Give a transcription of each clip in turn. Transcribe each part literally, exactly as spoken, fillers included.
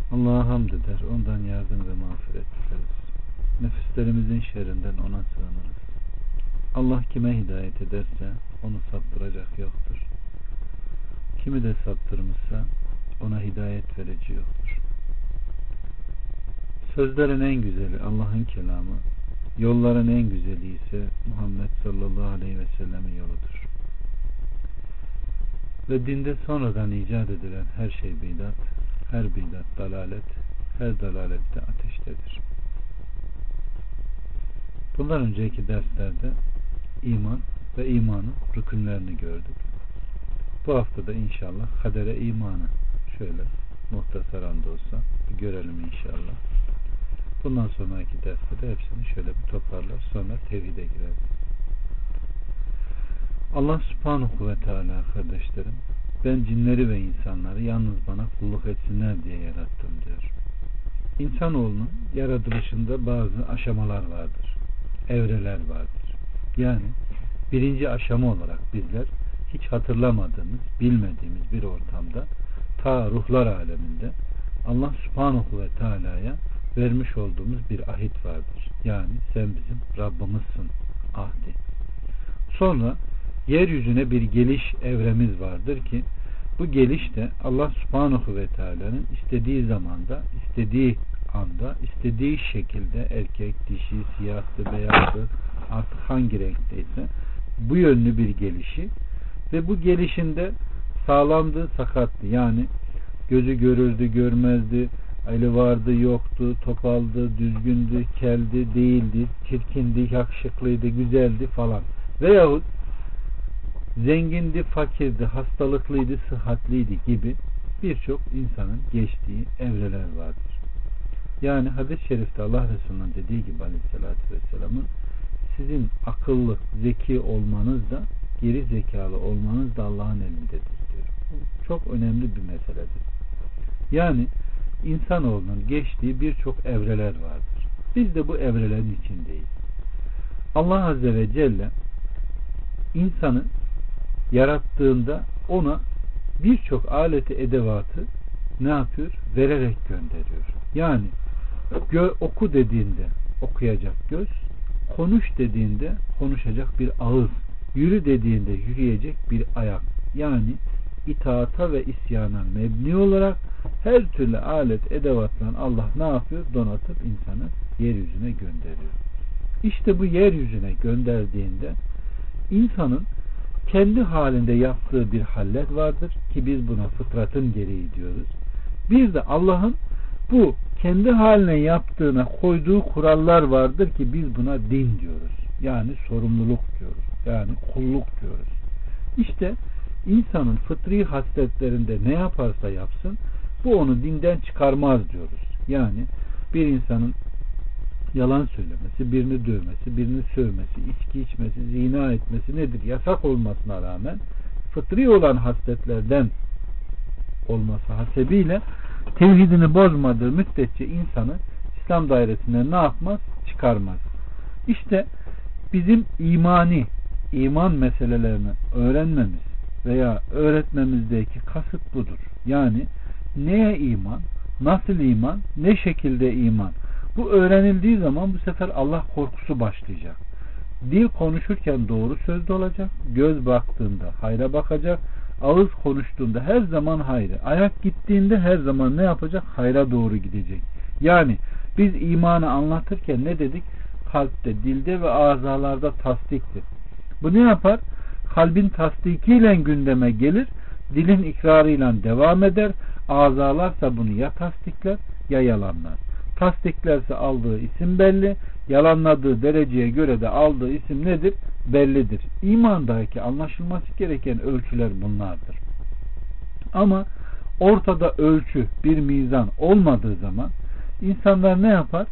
Allah'a hamd eder, ondan yardım ve mağfiret dileriz. Nefislerimizin şerrinden ona sığınırız. Allah kime hidayet ederse onu saptıracak yoktur. Kimi de saptırmışsa ona hidayet verici yoktur. Sözlerin en güzeli Allah'ın kelamı, yolların en güzeli ise Muhammed sallallahu aleyhi ve sellemin yoludur. Ve dinde sonradan icat edilen her şey bidat, her bidat dalalet, her dalalet de ateştedir. Bundan önceki derslerde iman ve imanın rükünlerini gördük. Bu hafta da inşallah kadere imanı şöyle muhtasaran da olsa bir görelim inşallah. Bundan sonraki derste de hepsini şöyle bir toparlar, sonra tevhide gireriz. Allah subhanahu ve teala kardeşlerim, ben cinleri ve insanları yalnız bana kulluk etsinler diye yarattım diyor. İnsanoğlunun yaratılışında bazı aşamalar vardır. Evreler vardır. Yani birinci aşama olarak bizler hiç hatırlamadığımız, bilmediğimiz bir ortamda ta ruhlar aleminde Allah subhanahu ve teala'ya vermiş olduğumuz bir ahit vardır. Yani sen bizim Rabbimizsin ahdi. Sonra yeryüzüne bir geliş evremiz vardır ki bu geliş de Allah subhanahu ve teala'nın istediği zamanda, istediği anda, istediği şekilde erkek, dişi, siyahtı, beyazdı, artık hangi renkteyse bu yönlü bir gelişi ve bu gelişinde sağlamdı, sakattı. Yani gözü görürdü, görmezdi, eli vardı, yoktu, topaldı, düzgündü, keldi, değildi, çirkindi, yakışıklıydı, güzeldi falan. Veyahut zengindi, fakirdi, hastalıklıydı, sıhhatliydi gibi birçok insanın geçtiği evreler vardır. Yani hadis-i şerifte Allah Resulü'nün dediği gibi aleyhissalatü vesselamın sizin akıllı, zeki olmanız da geri zekalı olmanız da Allah'ın elindedir diyor. Bu çok önemli bir meseledir. Yani insanoğlunun geçtiği birçok evreler vardır. Biz de bu evrelerin içindeyiz. Allah Azze ve Celle insanı yarattığında ona birçok aleti edevatı ne yapıyor? Vererek gönderiyor. Yani gö oku dediğinde okuyacak göz, konuş dediğinde konuşacak bir ağız, yürü dediğinde yürüyecek bir ayak. Yani itaata ve isyana mebni olarak her türlü alet edevatla Allah ne yapıyor? Donatıp insanı yeryüzüne gönderiyor. İşte bu yeryüzüne gönderdiğinde insanın kendi halinde yaptığı bir hallet vardır ki biz buna fıtratın gereği diyoruz. Bir de Allah'ın bu kendi haline yaptığına koyduğu kurallar vardır ki biz buna din diyoruz. Yani sorumluluk diyoruz. Yani kulluk diyoruz. İşte insanın fıtri hasletlerinde ne yaparsa yapsın bu onu dinden çıkarmaz diyoruz. Yani bir insanın yalan söylemesi, birini dövmesi, birini sövmesi, içki içmesi, zina etmesi nedir? Yasak olmasına rağmen fıtri olan hasletlerden olması hasebiyle tevhidini bozmadığı müddetçe insanı İslam dairesinden ne yapmaz? Çıkarmaz. İşte bizim imani, iman meselelerini öğrenmemiz veya öğretmemizdeki kasıt budur. Yani neye iman, nasıl iman, ne şekilde iman. Bu öğrenildiği zaman bu sefer Allah korkusu başlayacak. Dil konuşurken doğru sözlü olacak, göz baktığında hayra bakacak, ağız konuştuğunda her zaman hayrı, ayak gittiğinde her zaman ne yapacak? Hayra doğru gidecek. Yani biz imanı anlatırken ne dedik? Kalpte, dilde ve azalarda tasdiktir. Bu ne yapar? Kalbin tasdikiyle gündeme gelir, dilin ikrarıyla devam eder, azalarsa bunu ya tasdikler ya yalanlar. Tasdiklerse aldığı isim belli, yalanladığı dereceye göre de aldığı isim nedir? Bellidir. İmandaki anlaşılması gereken ölçüler bunlardır. Ama ortada ölçü, bir mizan olmadığı zaman insanlar ne yapar?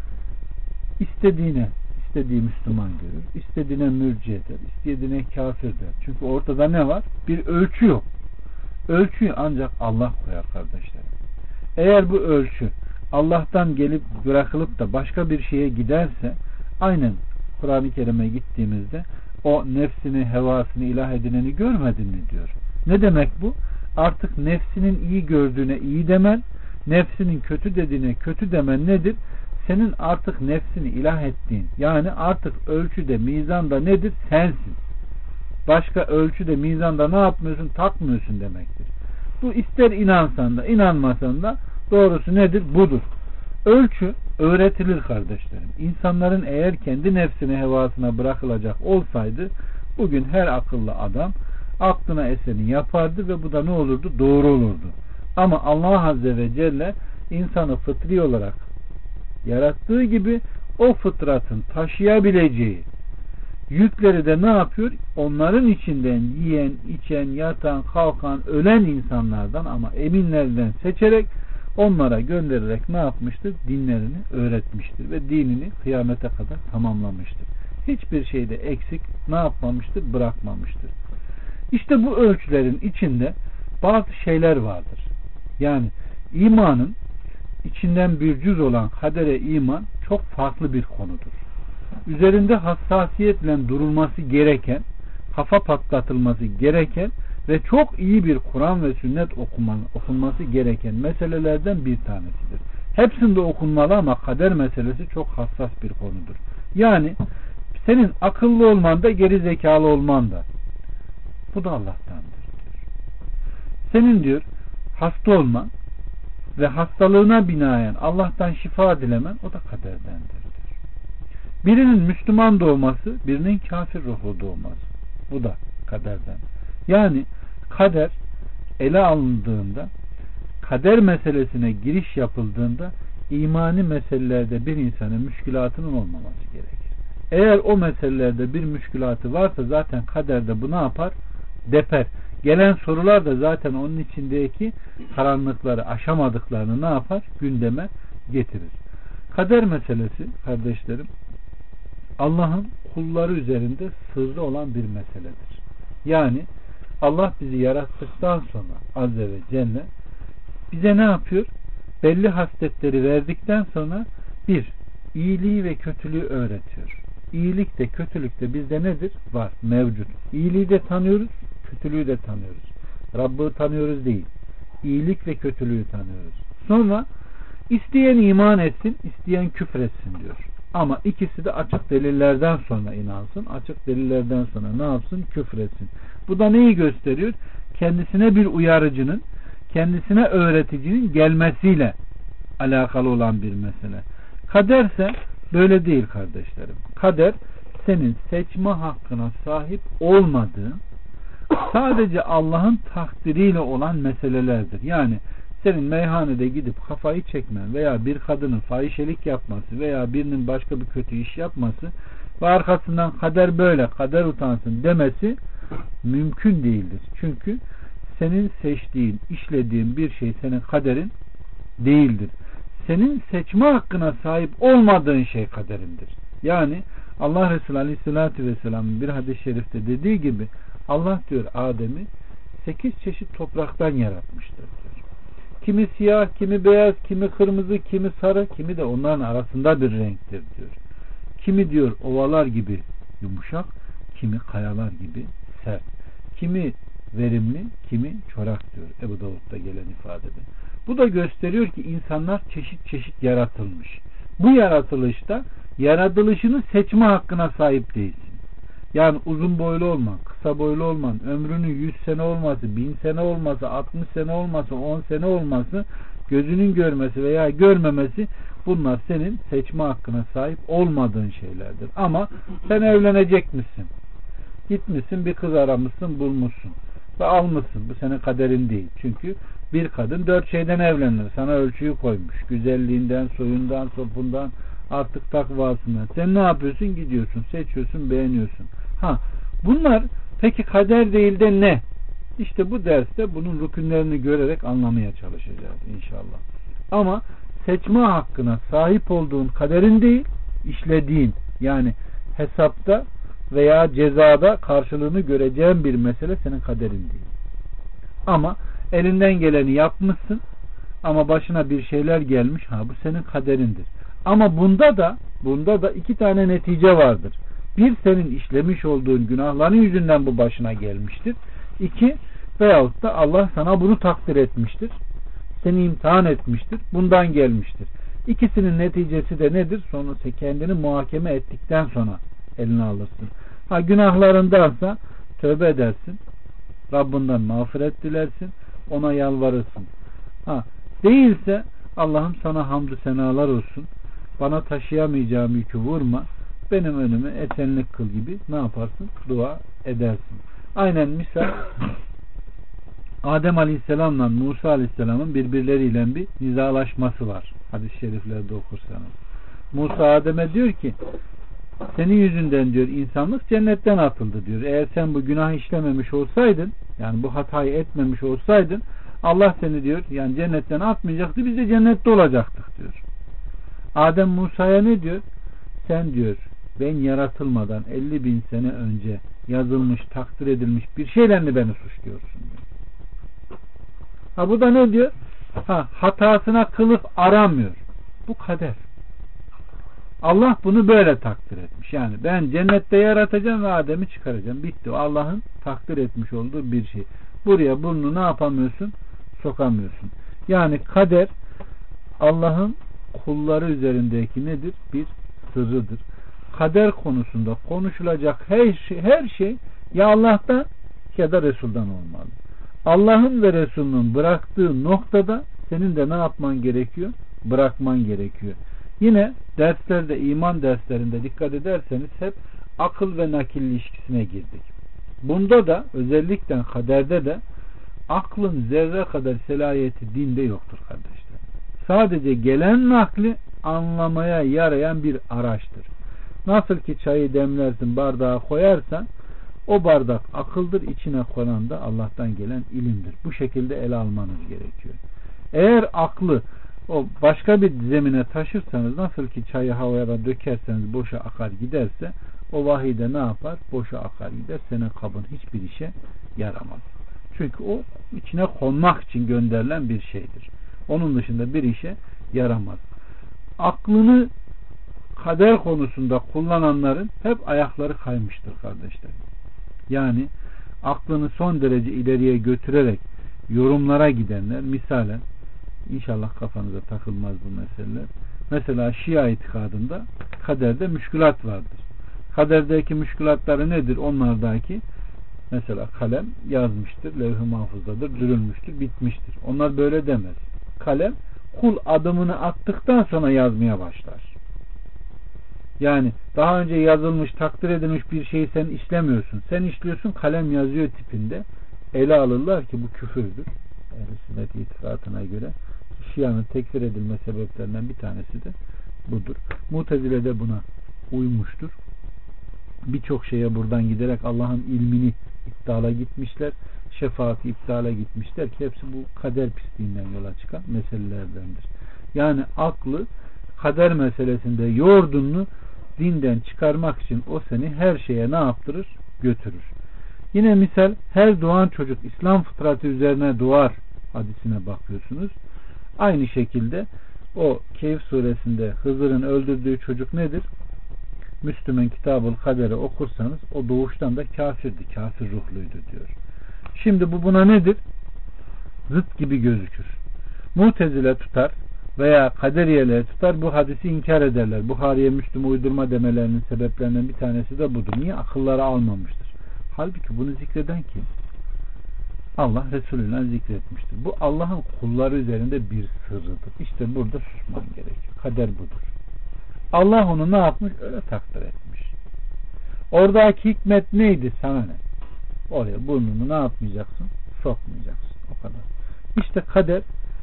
İstediğine, istediği Müslüman görür, istediğine mürci eder, istediğine kafir der. Çünkü ortada ne var? Bir ölçü yok. Ölçüyü ancak Allah koyar kardeşlerim. Eğer bu ölçü Allah'tan gelip bırakılıp da başka bir şeye giderse aynen Kur'an-ı Kerim'e gittiğimizde o nefsini, hevasını ilah edineni görmedin mi diyor. Ne demek bu? Artık nefsinin iyi gördüğüne iyi demen, nefsinin kötü dediğine kötü demen nedir? Senin artık nefsini ilah ettiğin, yani artık ölçüde, mizanda nedir? Sensin. Başka ölçüde, mizanda ne yapmıyorsun? Takmıyorsun demektir. Bu ister inansan da, inanmasan da doğrusu nedir? Budur. Ölçü öğretilir kardeşlerim. İnsanların eğer kendi nefsine, hevasına bırakılacak olsaydı, bugün her akıllı adam aklına eseni yapardı ve bu da ne olurdu? Doğru olurdu. Ama Allah Azze ve Celle insanı fıtri olarak yarattığı gibi o fıtratın taşıyabileceği yükleri de ne yapıyor? Onların içinden yiyen, içen, yatan, kalkan, ölen insanlardan ama eminlerden seçerek onlara göndererek ne yapmıştır? Dinlerini öğretmiştir ve dinini kıyamete kadar tamamlamıştır. Hiçbir şeyde eksik ne yapmamıştır? Bırakmamıştır. İşte bu ölçülerin içinde bazı şeyler vardır. Yani imanın içinden bir cüz olan kadere iman çok farklı bir konudur. Üzerinde hassasiyetle durulması gereken, kafa patlatılması gereken ve çok iyi bir Kur'an ve sünnet okuman, okunması gereken meselelerden bir tanesidir. Hepsinde okunmalı ama kader meselesi çok hassas bir konudur. Yani senin akıllı olman da geri zekalı olman da bu da Allah'tandır diyor. Senin diyor hasta olman ve hastalığına binaen Allah'tan şifa dilemen o da kaderdendir diyor. Birinin Müslüman doğması, birinin kafir ruhlu doğması. Bu da kaderden. Yani kader ele alındığında, kader meselesine giriş yapıldığında imani meselelerde bir insanın müşkülatının olmaması gerekir. Eğer o meselelerde bir müşkülatı varsa zaten kaderde bu ne yapar? Deper. Gelen sorular da zaten onun içindeki karanlıkları aşamadıklarını ne yapar? Gündeme getirir. Kader meselesi kardeşlerim Allah'ın kulları üzerinde sırrı olan bir meseledir. Yani Allah bizi yarattıktan sonra Azze ve Celle bize ne yapıyor? Belli hasletleri verdikten sonra bir, iyiliği ve kötülüğü öğretiyor. İyilik de kötülük de bizde nedir? Var, mevcut. İyiliği de tanıyoruz, kötülüğü de tanıyoruz. Rabb'ı tanıyoruz değil. İyilik ve kötülüğü tanıyoruz. Sonra isteyen iman etsin, isteyen küfretsin diyor. Ama ikisi de açık delillerden sonra inansın, açık delillerden sonra ne yapsın? Küfretsin. Bu da neyi gösteriyor? Kendisine bir uyarıcının, kendisine öğreticinin gelmesiyle alakalı olan bir mesele. Kaderse böyle değil kardeşlerim. Kader senin seçme hakkına sahip olmadığın, sadece Allah'ın takdiriyle olan meselelerdir. Yani senin meyhanede gidip kafayı çekmen veya bir kadının fahişelik yapması veya birinin başka bir kötü iş yapması ve arkasından kader böyle, kader utansın demesi mümkün değildir. Çünkü senin seçtiğin, işlediğin bir şey senin kaderin değildir. Senin seçme hakkına sahip olmadığın şey kaderindir. Yani Allah Resulü Aleyhisselatü Vesselam'ın bir hadis-i şerifte dediği gibi Allah diyor Adem'i sekiz çeşit topraktan yaratmıştır diyor. Kimi siyah, kimi beyaz, kimi kırmızı, kimi sarı, kimi de onların arasında bir renktir diyor. Kimi diyor ovalar gibi yumuşak, kimi kayalar gibi sert. Kimi verimli, kimi çorak diyor Ebu Davud'da gelen ifadede. Bu da gösteriyor ki insanlar çeşit çeşit yaratılmış. Bu yaratılışta yaratılışını seçme hakkına sahip değilsin. Yani uzun boylu olman, kısa boylu olman, ömrünün yüz sene olması, bin sene olması, altmış sene olması, on sene olması, gözünün görmesi veya görmemesi, bunlar senin seçme hakkına sahip olmadığın şeylerdir. Ama sen evlenecek misin? Gitmişsin, bir kız aramışsın, bulmuşsun ve almışsın. Bu senin kaderin değil. Çünkü bir kadın dört şeyden evlenir. Sana ölçüyü koymuş. Güzelliğinden, soyundan, sopundan, artık takvasından. Sen ne yapıyorsun? Gidiyorsun, seçiyorsun, beğeniyorsun. Ha, bunlar peki kader değil de ne? İşte bu derste bunun rükünlerini görerek anlamaya çalışacağız inşallah. Ama seçme hakkına sahip olduğun kaderin değil, işlediğin, yani hesapta veya cezada karşılığını göreceğin bir mesele senin kaderin değil. Ama elinden geleni yapmışsın ama başına bir şeyler gelmiş, ha bu senin kaderindir. Ama bunda da bunda da iki tane netice vardır. Bir, senin işlemiş olduğun günahların yüzünden bu başına gelmiştir. İki, veyahut da Allah sana bunu takdir etmiştir. seni imtihan etmiştir. Bundan gelmiştir. İkisinin neticesi de nedir? Sonra sen kendini muhakeme ettikten sonra eline alırsın. Ha günahlarındansa tövbe edersin. Rabbinden mağfiret dilersin. Ona yalvarırsın. Ha değilse Allah'ım sana hamdü senalar olsun. Bana taşıyamayacağım yükü vurma. Benim önüme esenlik kıl gibi ne yaparsın? Dua edersin. Aynen misal Adem Aleyhisselam'la Musa Aleyhisselam'ın birbirleriyle bir nizalaşması var. Hadis-i şeriflerde okursanız. Musa Adem'e diyor ki senin yüzünden diyor insanlık cennetten atıldı diyor. Eğer sen bu günah işlememiş olsaydın, yani bu hatayı etmemiş olsaydın Allah seni diyor yani cennetten atmayacaktı, biz de cennette olacaktık diyor. Adem Musa'ya ne diyor? Sen diyor ben yaratılmadan elli bin sene önce yazılmış, takdir edilmiş bir şeyle mi beni suçluyorsun diyor. Ha bu da ne diyor? Ha hatasına kılıf aramıyor. Bu kader. Allah bunu böyle takdir etmiş. Yani ben cennette yaratacağım ve Adem'i çıkaracağım. Bitti. O Allah'ın takdir etmiş olduğu bir şey. Buraya burnunu ne yapamıyorsun? Sokamıyorsun. Yani kader Allah'ın kulları üzerindeki nedir? Bir sırrıdır. Kader konusunda konuşulacak her şey, her şey ya Allah'tan ya da Resul'dan olmalı. Allah'ın ve Resul'ün bıraktığı noktada senin de ne yapman gerekiyor? Bırakman gerekiyor. Yine derslerde, iman derslerinde dikkat ederseniz hep akıl ve nakil ilişkisine girdik. Bunda da özellikle kaderde de aklın zerre kadar selahiyeti dinde yoktur kardeşler. Sadece gelen nakli anlamaya yarayan bir araçtır. Nasıl ki çayı demlersin, bardağa koyarsan o bardak akıldır, içine konan da Allah'tan gelen ilimdir. Bu şekilde ele almanız gerekiyor. Eğer aklı o başka bir zemine taşırsanız, nasıl ki çayı havaya dökerseniz boşa akar giderse, o vahide ne yapar? Boşa akar gider. Senin kabın hiçbir işe yaramaz. Çünkü o içine konmak için gönderilen bir şeydir. Onun dışında bir işe yaramaz. Aklını kader konusunda kullananların hep ayakları kaymıştır kardeşler. Yani aklını son derece ileriye götürerek yorumlara gidenler, misalen İnşallah kafanıza takılmaz bu meseleler. Mesela Şia itikadında kaderde müşkülat vardır. Kaderdeki müşkülatları nedir? Onlardaki mesela kalem yazmıştır, levh-i mahfuzdadır, dürülmüştür, bitmiştir. Onlar böyle demez. Kalem kul adımını attıktan sonra yazmaya başlar. Yani daha önce yazılmış, takdir edilmiş bir şeyi sen işlemiyorsun. Sen işliyorsun, kalem yazıyor tipinde. Ele alırlar ki bu küfürdür. Ehl-i sünnet itikadına göre Şia'nın tekfir edilme sebeplerinden bir tanesi de budur. Mu'tezile de buna uymuştur. Birçok şeye buradan giderek Allah'ın ilmini iptala gitmişler. Şefaati iptala gitmişler ki hepsi bu kader pisliğinden yola çıkan meselelerdendir. Yani aklı kader meselesinde yordunlu dinden çıkarmak için o seni her şeye ne yaptırır? Götürür. Yine misal her doğan çocuk İslam fıtratı üzerine doğar hadisine bakıyorsunuz. Aynı şekilde o Kehf suresinde Hızır'ın öldürdüğü çocuk nedir? Müslüman Kitab-ül Kader'i okursanız o doğuştan da kafirdi. Kafir ruhluydu diyor. Şimdi bu buna nedir? Zıt gibi gözükür. Mu'tezile tutar veya kaderiyeler tutar, bu hadisi inkar ederler. Buhari'ye Müslüm uydurma demelerinin sebeplerinden bir tanesi de budur. Niye? Akılları almamıştır. Halbuki bunu zikreden kim? Allah Resulü'yle zikretmiştir. Bu Allah'ın kulları üzerinde bir sırrıdır. İşte burada susman gerekiyor. Kader budur. Allah onu ne yapmış? Öyle takdir etmiş. Oradaki hikmet neydi? Sana ne? Oraya burnunu ne yapmayacaksın? Sokmayacaksın. O kadar. İşte kader,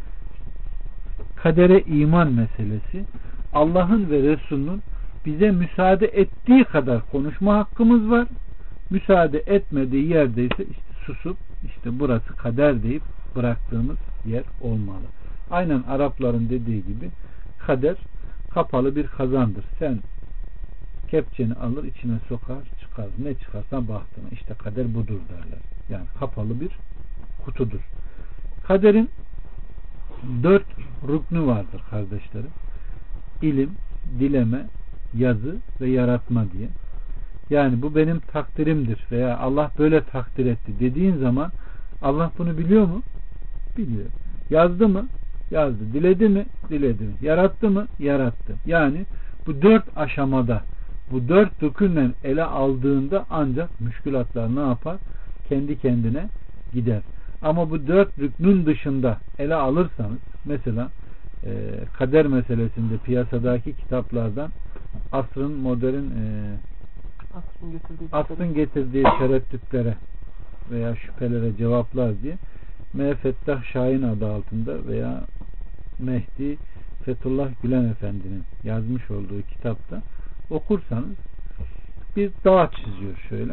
kadere iman meselesi, Allah'ın ve Resulünün bize müsaade ettiği kadar konuşma hakkımız var. Müsaade etmediği yerdeyse işte susup işte burası kader deyip bıraktığımız yer olmalı. Aynen Arapların dediği gibi kader kapalı bir kazandır. Sen kepçeni alır, içine sokar, çıkar. Ne çıkarsan bahtına. İşte kader budur derler. Yani kapalı bir kutudur. Kaderin dört rüknü vardır kardeşlerim. İlim, dileme, yazı ve yaratma diye. Yani bu benim takdirimdir veya Allah böyle takdir etti dediğin zaman Allah bunu biliyor mu? Biliyor. Yazdı mı? Yazdı. Diledi mi? Diledi mi? Yarattı mı? Yarattı. Yani bu dört aşamada, bu dört rükünle ele aldığında ancak müşkülatlar ne yapar? Kendi kendine gider. Ama bu dört rüknün dışında ele alırsanız, mesela e, kader meselesinde piyasadaki kitaplardan asrın modern e, asrın getirdiği, asrın getirdiği tereddütlere veya şüphelere cevaplar diye M. Fettah Şahin adı altında veya Mehdi Fethullah Gülen Efendi'nin yazmış olduğu kitapta okursanız bir dağ çiziyor şöyle.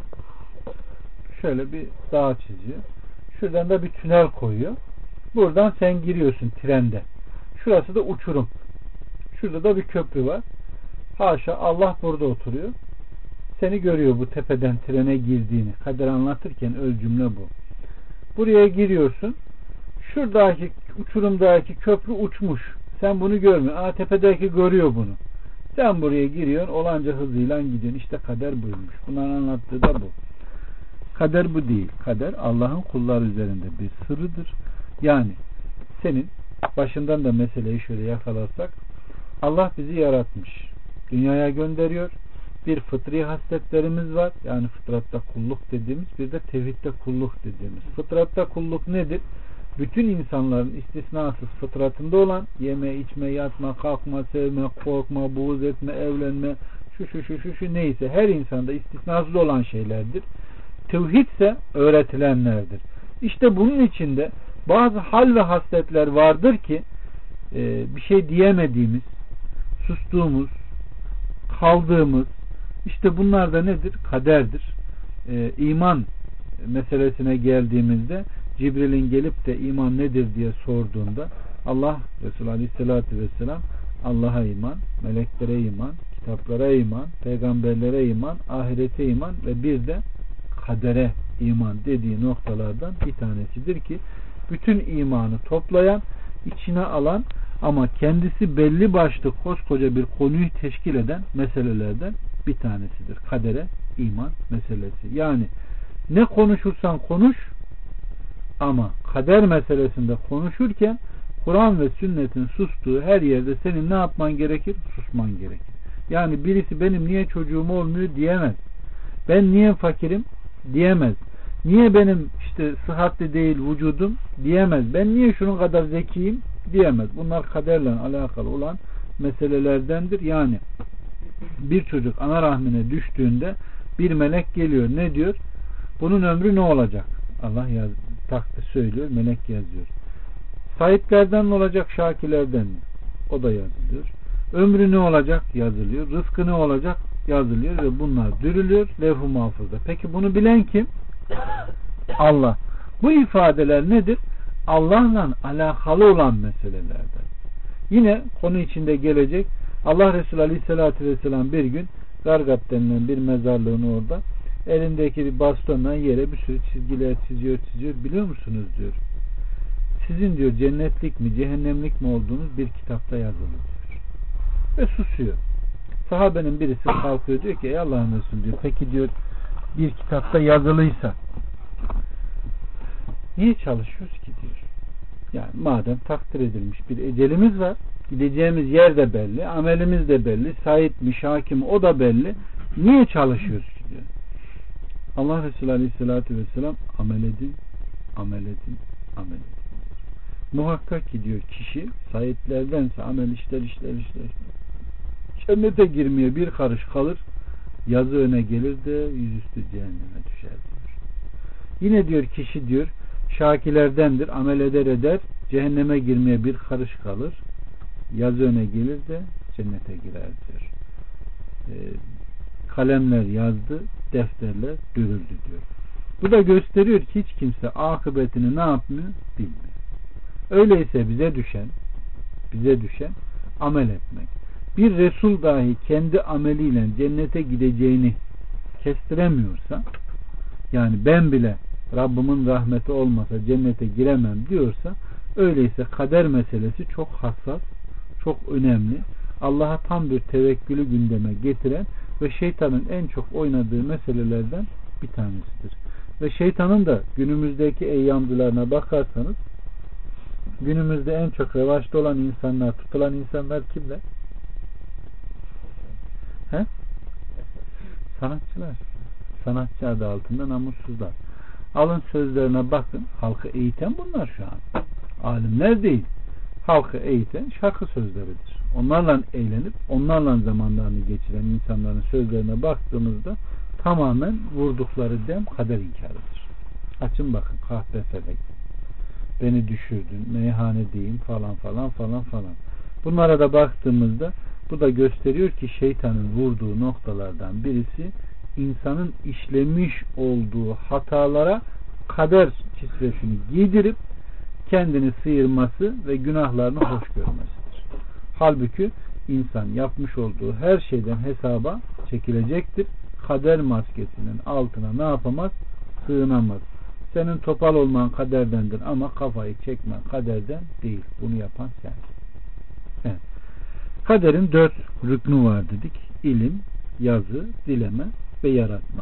Şöyle bir dağ çiziyor. Şuradan da bir tünel koyuyor. Buradan sen giriyorsun trende. Şurası da uçurum. Şurada da bir köprü var. Haşa, Allah burada oturuyor. Seni görüyor bu tepeden trene girdiğini. Kader anlatırken öz cümle bu. Buraya giriyorsun. Şuradaki uçurumdaki köprü uçmuş. Sen bunu görmüyorsun. Aa, tepedeki görüyor bunu. Sen buraya giriyorsun. Olanca hızıyla gidiyorsun. İşte kader buymuş. Bunların anlattığı da bu. Kader bu değil. Kader Allah'ın kulları üzerinde bir sırrıdır. Yani senin başından da meseleyi şöyle yakalarsak, Allah bizi yaratmış. Dünyaya gönderiyor. Bir fıtri hasletlerimiz var. Yani fıtratta kulluk dediğimiz, bir de tevhidde kulluk dediğimiz. Fıtratta kulluk nedir? Bütün insanların istisnasız fıtratında olan yeme, içme, yatma, kalkma, sevme, korkma, buğz etme, evlenme, şu şu şu şu şu neyse her insanda istisnasız olan şeylerdir. Tevhid ise öğretilenlerdir. İşte bunun içinde bazı hal ve hasletler vardır ki e, bir şey diyemediğimiz, sustuğumuz, kaldığımız, işte bunlar da nedir? Kaderdir. E, iman meselesine geldiğimizde Cibril'in gelip de iman nedir diye sorduğunda Allah Resulü Aleyhisselatü Vesselam Allah'a iman, meleklere iman, kitaplara iman, peygamberlere iman, ahirete iman ve bir de kadere iman dediği noktalardan bir tanesidir ki bütün imanı toplayan, içine alan ama kendisi belli başlı koskoca bir konuyu teşkil eden meselelerden bir tanesidir. Kadere iman meselesi. Yani ne konuşursan konuş ama kader meselesinde konuşurken Kur'an ve sünnetin sustuğu her yerde senin ne yapman gerekir? Susman gerekir. Yani birisi benim niye çocuğum olmuyor diyemez. Ben niye fakirim diyemez. Niye benim işte sıhhatli değil vücudum diyemez. Ben niye şunun kadar zekiyim diyemez. Bunlar kaderle alakalı olan meselelerdendir. Yani bir çocuk ana rahmine düştüğünde bir melek geliyor. Ne diyor? Bunun ömrü ne olacak? Allah yaz, taktı söylüyor. Melek yazıyor. Sahiplerden mi olacak? Şakilerden mi? O da yazılıyor. Ömrü ne olacak? Yazılıyor. Rızkı ne olacak? Yazılıyor ve bunlar dürülüyor levh-i mahfuzda. Peki bunu bilen kim? Allah. Bu ifadeler nedir? Allah'la alakalı olan meselelerden. Yine konu içinde gelecek. Allah Resulü Aleyhisselatü Vesselam bir gün Gargat denilen bir mezarlığın orada elindeki bir bastonla yere bir sürü çizgiler çiziyor çiziyor. Biliyor musunuz diyor. Sizin diyor cennetlik mi cehennemlik mi olduğunuz bir kitapta yazılı diyor. Ve susuyor. Sahabenin birisi kalkıyor diyor ki ey Allah'ın Resulü diyor. Peki diyor bir kitapta yazılıysa niye çalışıyoruz ki diyor. Yani madem takdir edilmiş bir ecelimiz var, gideceğimiz yer de belli, amelimiz de belli, sahip mi, hakim o da belli. Niye çalışıyoruz ki diyor. Allah Resulü Aleyhisselatü Vesselam amel edin, amel edin, amel edin. Muhakkak ki diyor kişi sahiplerdense amel işler işler işler. Cennete girmeye bir karış kalır, yazı öne gelir de yüzüstü cehenneme düşer diyor. Yine diyor kişi diyor şakilerdendir, amel eder eder, cehenneme girmeye bir karış kalır, yazı öne gelir de cennete girer diyor. Ee, kalemler yazdı, defterler dürüldü diyor. Bu da gösteriyor ki hiç kimse akıbetini ne yapmıyor? Bilmiyor. Öyleyse bize düşen bize düşen amel etmek. Bir Resul dahi kendi ameliyle cennete gideceğini kestiremiyorsa, yani ben bile Rabbimin rahmeti olmasa cennete giremem diyorsa, öyleyse kader meselesi çok hassas, çok önemli. Allah'a tam bir tevekkülü gündeme getiren ve şeytanın en çok oynadığı meselelerden bir tanesidir. Ve şeytanın da günümüzdeki eyyamcılarına bakarsanız günümüzde en çok revaçta olan insanlar, tutulan insanlar kimler? He? Sanatçılar. Sanatçı adı altında namussuzlar. Alın sözlerine bakın. Halkı eğiten bunlar şu an. Alimler değil. Halkı eğiten şarkı sözleridir. Onlarla eğlenip onlarla zamanlarını geçiren insanların sözlerine baktığımızda tamamen vurdukları dem kader inkarıdır. Açın bakın, kahpe felek, beni düşürdün, meyhanedeyim falan falan falan falan. Bunlara da baktığımızda bu da gösteriyor ki şeytanın vurduğu noktalardan birisi insanın işlemiş olduğu hatalara kader kisvesini giydirip kendini sıyırması ve günahlarını hoş görmesidir. Halbuki insan yapmış olduğu her şeyden hesaba çekilecektir. Kader maskesinin altına ne yapamaz? Sığınamaz. Senin topal olman kaderdendir ama kafayı çekmen kaderden değil. Bunu yapan sen. Evet. Kaderin dört rüknü var dedik. İlim, yazı, dileme ve yaratma.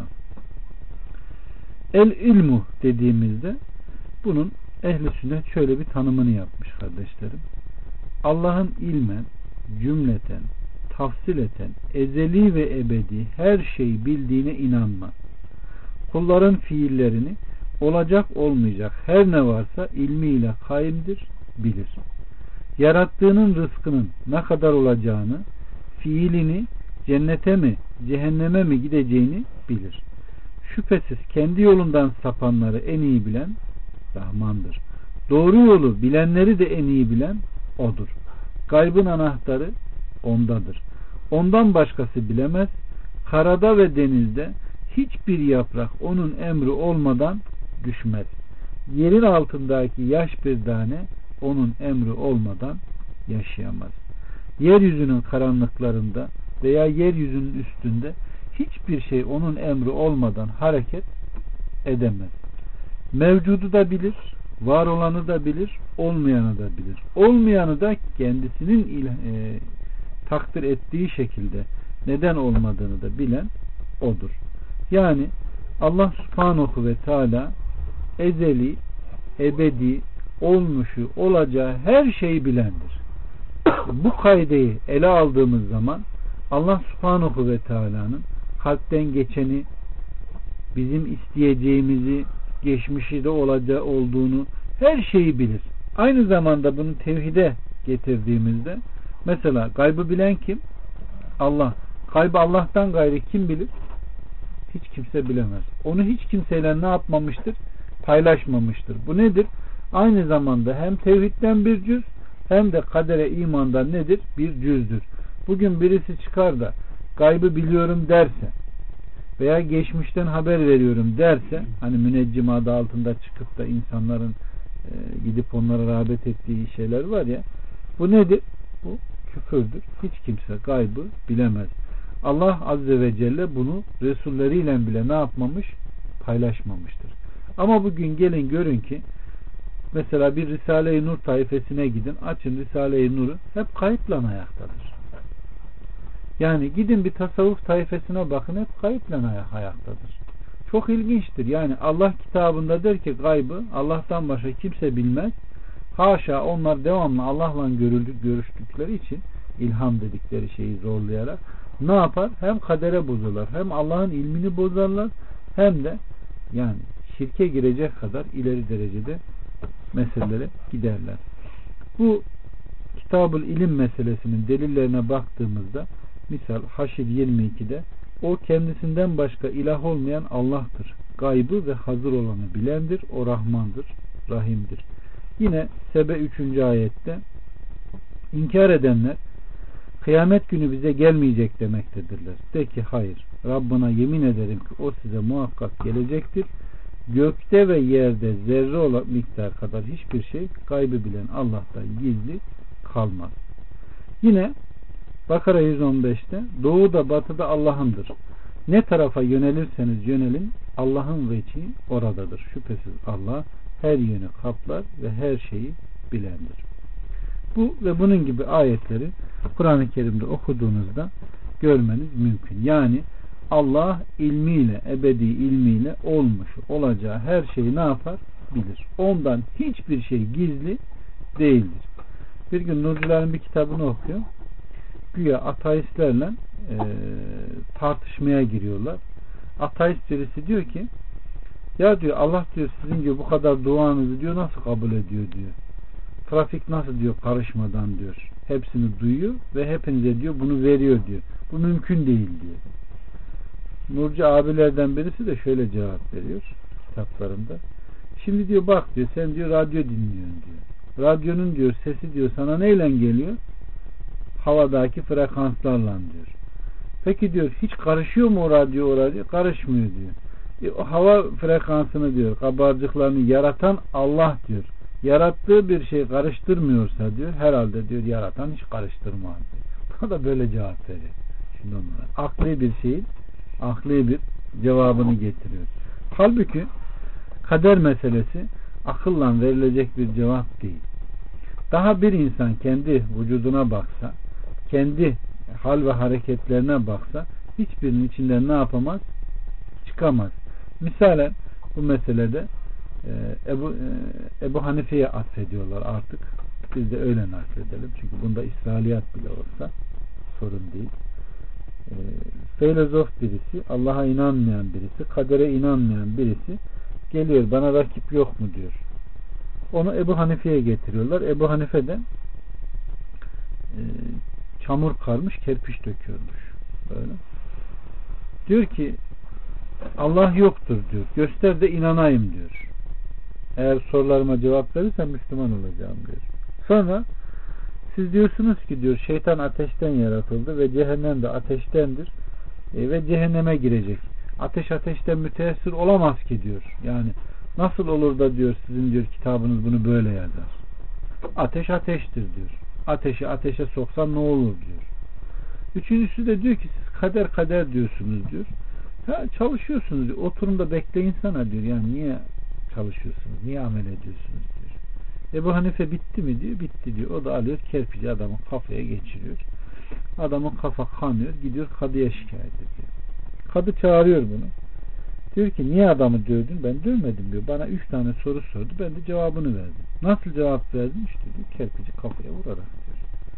El ilmu dediğimizde bunun ehl-i sünnet şöyle bir tanımını yapmış kardeşlerim. Allah'ın ilmen, cümleten, tafsileten, ezeli ve ebedi her şeyi bildiğine inanma. Kulların fiillerini olacak olmayacak her ne varsa ilmiyle kaimdir, bilir. Yarattığının rızkının ne kadar olacağını, fiilini cennete mi, cehenneme mi gideceğini bilir. Şüphesiz kendi yolundan sapanları en iyi bilen Rahmandır. Doğru yolu bilenleri de en iyi bilen O'dur. Gaybın anahtarı O'ndadır. Ondan başkası bilemez. Karada ve denizde hiçbir yaprak O'nun emri olmadan düşmez. Yerin altındaki yaş bir tane O'nun emri olmadan yaşayamaz. Yeryüzünün karanlıklarında veya yeryüzünün üstünde hiçbir şey O'nun emri olmadan hareket edemez. Mevcudu da bilir, var olanı da bilir, olmayanı da bilir. Olmayanı da kendisinin il, e, takdir ettiği şekilde neden olmadığını da bilen O'dur. Yani Allah Subhanahu ve Teala ezeli, ebedi, olmuşu, olacağı her şeyi bilendir. Bu kaideyi ele aldığımız zaman Allah Subhanahu ve Teala'nın kalpten geçeni, bizim isteyeceğimizi, geçmişi de olacağı olduğunu, her şeyi bilir. Aynı zamanda bunu tevhide getirdiğimizde mesela gaybı bilen kim? Allah. Gaybı Allah'tan gayrı kim bilir? Hiç kimse bilemez. Onu hiç kimseyle ne yapmamıştır? Paylaşmamıştır. Bu nedir? Aynı zamanda hem tevhidden bir cüz hem de kadere imandan nedir? Bir cüzdür. Bugün birisi çıkar da gaybı biliyorum derse veya geçmişten haber veriyorum derse, hani müneccim adı altında çıkıp da insanların e, gidip onlara rağbet ettiği şeyler var ya, bu nedir? Bu küfürdür. Hiç kimse gaybı bilemez. Allah Azze ve Celle bunu Resulleriyle bile ne yapmamış? Paylaşmamıştır. Ama bugün gelin görün ki mesela bir Risale-i Nur tayfesine gidin, açın Risale-i Nur'u, hep kayıpla ayaktadır. Yani gidin bir tasavvuf tayfesine bakın, hep kayıpla ayaktadır. Çok ilginçtir. Yani Allah kitabında der ki gaybı Allah'tan başka kimse bilmez. Haşa, onlar devamlı Allah'la görüştükleri için ilham dedikleri şeyi zorlayarak ne yapar? Hem kadere bozarlar, hem Allah'ın ilmini bozarlar, hem de yani şirke girecek kadar ileri derecede meselelere giderler. Bu Kitab-ül İlim meselesinin delillerine baktığımızda misal Haşr yirmi ikide o kendisinden başka ilah olmayan Allah'tır. Gaybı ve hazır olanı bilendir. O Rahmandır, Rahim'dir. Yine Sebe üçüncü ayette inkar edenler kıyamet günü bize gelmeyecek demektedirler. De ki hayır. Rabbına yemin ederim ki o size muhakkak gelecektir. Gökte ve yerde zerre olan miktar kadar hiçbir şey gaybı bilen Allah'tan gizli kalmaz. Yine Bakara yüz on beşte doğuda batıda Allah'ındır. Ne tarafa yönelirseniz yönelin Allah'ın vecihi oradadır. Şüphesiz Allah her yönü kaplar ve her şeyi bilendir. Bu ve bunun gibi ayetleri Kur'an-ı Kerim'de okuduğunuzda görmeniz mümkün. Yani Allah ilmiyle, ebedi ilmiyle olmuş, olacağı her şeyi ne yapar? Bilir. Ondan hiçbir şey gizli değildir. Bir gün Nurcuların bir kitabını okuyor. Güya ateistlerle e, tartışmaya giriyorlar. Ateist birisi diyor ki ya diyor Allah diyor sizin diyor bu kadar duanızı diyor nasıl kabul ediyor diyor. Trafik nasıl diyor karışmadan diyor. Hepsini duyuyor ve hepinize diyor bunu veriyor diyor. Bu mümkün değil diyor. Nurcu abilerden birisi de şöyle cevap veriyor kitaplarında. Şimdi diyor bak diyor sen diyor radyo dinliyorsun diyor. Radyonun diyor sesi diyor sana neyle geliyor? Havadaki frekanslarla diyor. Peki diyor hiç karışıyor mu o radyo o radyo? Karışmıyor diyor. E, o hava frekansını diyor kabarcıklarını yaratan Allah diyor. Yarattığı bir şey karıştırmıyorsa diyor herhalde diyor yaratan hiç karıştırmaz diyor. Buna da böyle cevap veriyor. Şimdi onlara akli bir şeyin akli bir cevabını getiriyor. Halbuki kader meselesi akılla verilecek bir cevap değil. Daha bir insan kendi vücuduna baksa, kendi hal ve hareketlerine baksa hiçbirinin içinden ne yapamaz? Çıkamaz. Misalen bu meselede e, Ebu, e, Ebu Hanife'ye atfediyorlar artık. Biz de öyle nakledelim. Çünkü bunda İsrailiyat bile olsa sorun değil. E, filozof birisi, Allah'a inanmayan birisi, kadere inanmayan birisi geliyor bana rakip yok mu diyor. Onu Ebu Hanife'ye getiriyorlar. Ebu Hanife de e, çamur karmış, kerpiç döküyormuş. Böyle. Diyor ki Allah yoktur diyor. Göster de inanayım diyor. Eğer sorularıma cevap verirsen Müslüman olacağım diyor. Sonra siz diyorsunuz ki diyor şeytan ateşten yaratıldı ve cehennem de ateştendir e, ve cehenneme girecek. Ateş ateşten müteessir olamaz ki diyor. Yani nasıl olur da diyor sizin diyor kitabınız bunu böyle yazar. Ateş ateştir diyor. Ateşi ateşe soksan ne olur diyor. Üçüncüsü de diyor ki siz kader kader diyorsunuz diyor. Ha, çalışıyorsunuz diyor. Oturun da bekleyin sana diyor. Yani niye çalışıyorsunuz? Niye amel ediyorsunuz diyor. Ebu Hanife bitti mi diyor. Bitti diyor. O da alıyor kerpici adamın kafaya geçiriyor. Adamın kafa kanıyor. Gidiyor kadıya şikayet ediyor. Kadı çağırıyor bunu. Diyor ki niye adamı dövdün? Ben dövmedim diyor. Bana üç tane soru sordu. Ben de cevabını verdim. Nasıl cevap verdim? İşte diyor kerpici kafaya vurarak diyor.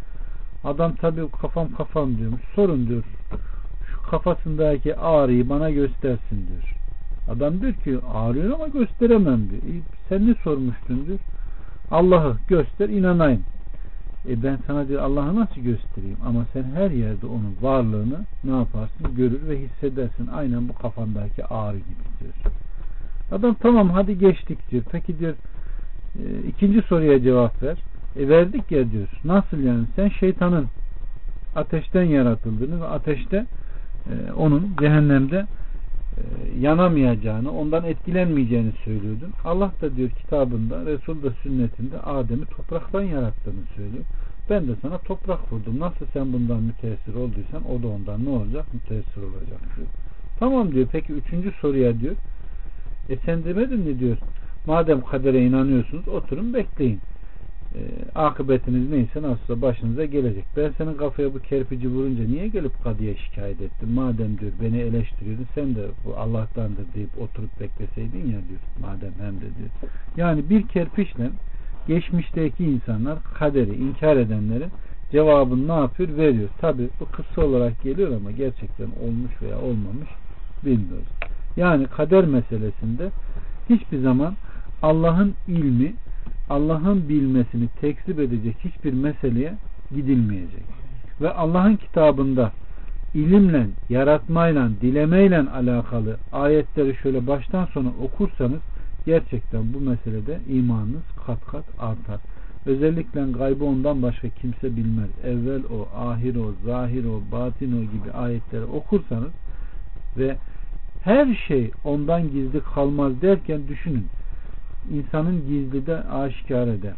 Adam tabii kafam kafam diyormuş. Sorun diyor. Şu kafasındaki ağrıyı bana göstersin diyor. Adam diyor ki ağrıyor ama gösteremem diyor. E, sen ne sormuştun diyor. Allah'ı göster inanayım. E ben sana diyor Allah'ı nasıl göstereyim? Ama sen her yerde onun varlığını ne yaparsın? Görür ve hissedersin. Aynen bu kafandaki ağrı gibi diyor. Adam tamam hadi geçtik diyor. Peki diyor e, ikinci soruya cevap ver. E verdik ya diyor. Nasıl yani? Sen şeytanın ateşten yaratıldığını ve ateşte e, onun cehennemde e, yanamayacağını, ondan etkilenmeyeceğini söylüyordun. Allah da diyor kitabında, Resul da sünnetinde Adem'i topraktan yarattığını söylüyor. Ben de sana toprak vurdum. Nasıl sen bundan müteessir olduysan o da ondan ne olacak? Müteessir olacak diyor. Tamam diyor. Peki üçüncü soruya diyor. E sen demedin mi diyor. Madem kadere inanıyorsunuz oturun bekleyin. E, akıbetiniz neyse nasılsa başınıza gelecek. Ben senin kafaya bu kerpici vurunca niye gelip kadıya şikayet ettin? Madem diyor beni eleştiriyordun sen de bu Allah'tandır deyip oturup bekleseydin ya diyor. Madem hem de diyor. Yani bir kerpiçle geçmişteki insanlar kaderi inkar edenlerin cevabını ne yapıyor? Veriyor. Tabi bu kısa olarak geliyor ama gerçekten olmuş veya olmamış bilmiyoruz. Yani kader meselesinde hiçbir zaman Allah'ın ilmi, Allah'ın bilmesini tekzip edecek hiçbir meseleye gidilmeyecek. Ve Allah'ın kitabında ilimle, yaratmayla, dilemeyle alakalı ayetleri şöyle baştan sona okursanız gerçekten bu meselede imanınız kat kat artar. Özellikle gaybı ondan başka kimse bilmez. Evvel o, ahir o, zahir o, batin o gibi ayetleri okursanız ve her şey ondan gizli kalmaz derken düşünün. İnsanın gizli de aşikar de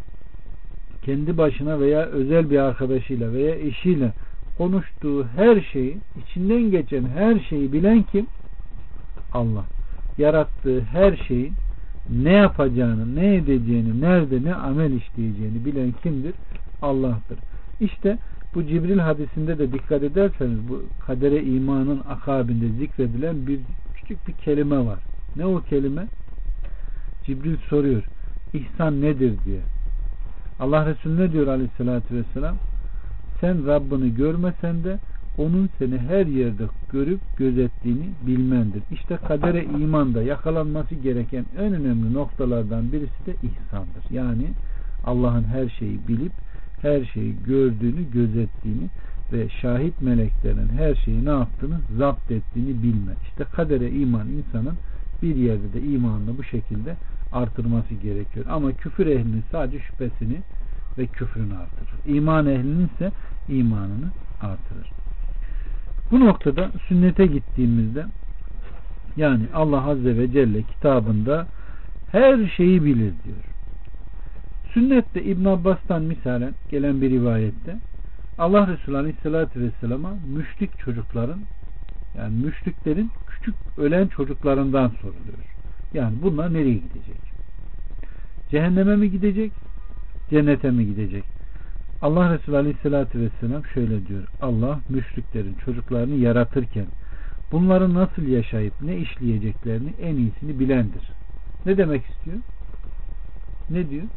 kendi başına veya özel bir arkadaşıyla veya eşiyle konuştuğu her şeyi, içinden geçen her şeyi bilen kim? Allah. Yarattığı her şeyin ne yapacağını, ne edeceğini, nerede ne amel işleyeceğini bilen kimdir? Allah'tır. İşte bu Cibril hadisinde de dikkat ederseniz bu kadere imanın akabinde zikredilen bir küçük bir kelime var. Ne o kelime? Cibril soruyor. İhsan nedir diye. Allah Resulü ne diyor aleyhissalatü vesselam? Sen Rabbini görmesen de onun seni her yerde görüp gözettiğini bilmendir. İşte kadere imanda yakalanması gereken en önemli noktalardan birisi de ihsandır. Yani Allah'ın her şeyi bilip her şeyi gördüğünü, gözettiğini ve şahit meleklerin her şeyi ne yaptığını zapt ettiğini bilme. İşte kadere iman insanın bir yerde de imanını bu şekilde artırması gerekiyor. Ama küfür ehlinin sadece şüphesini ve küfrünü artırır. İman ehlinin ise imanını artırır. Bu noktada sünnete gittiğimizde yani Allah Azze ve Celle kitabında her şeyi bilir diyor. Sünnette İbn Abbas'tan misalen gelen bir rivayette Allah Resulü Aleyhisselatü Vesselam'a müşrik çocukların yani müşriklerin küçük ölen çocuklarından soruluyor. Yani bunlar nereye gidecek? Cehenneme mi gidecek? Cennete mi gidecek? Allah Resulü Aleyhisselatü Vesselam şöyle diyor. Allah müşriklerin çocuklarını yaratırken bunları nasıl yaşayıp ne işleyeceklerini en iyisini bilendir. Ne demek istiyor? Ne diyor?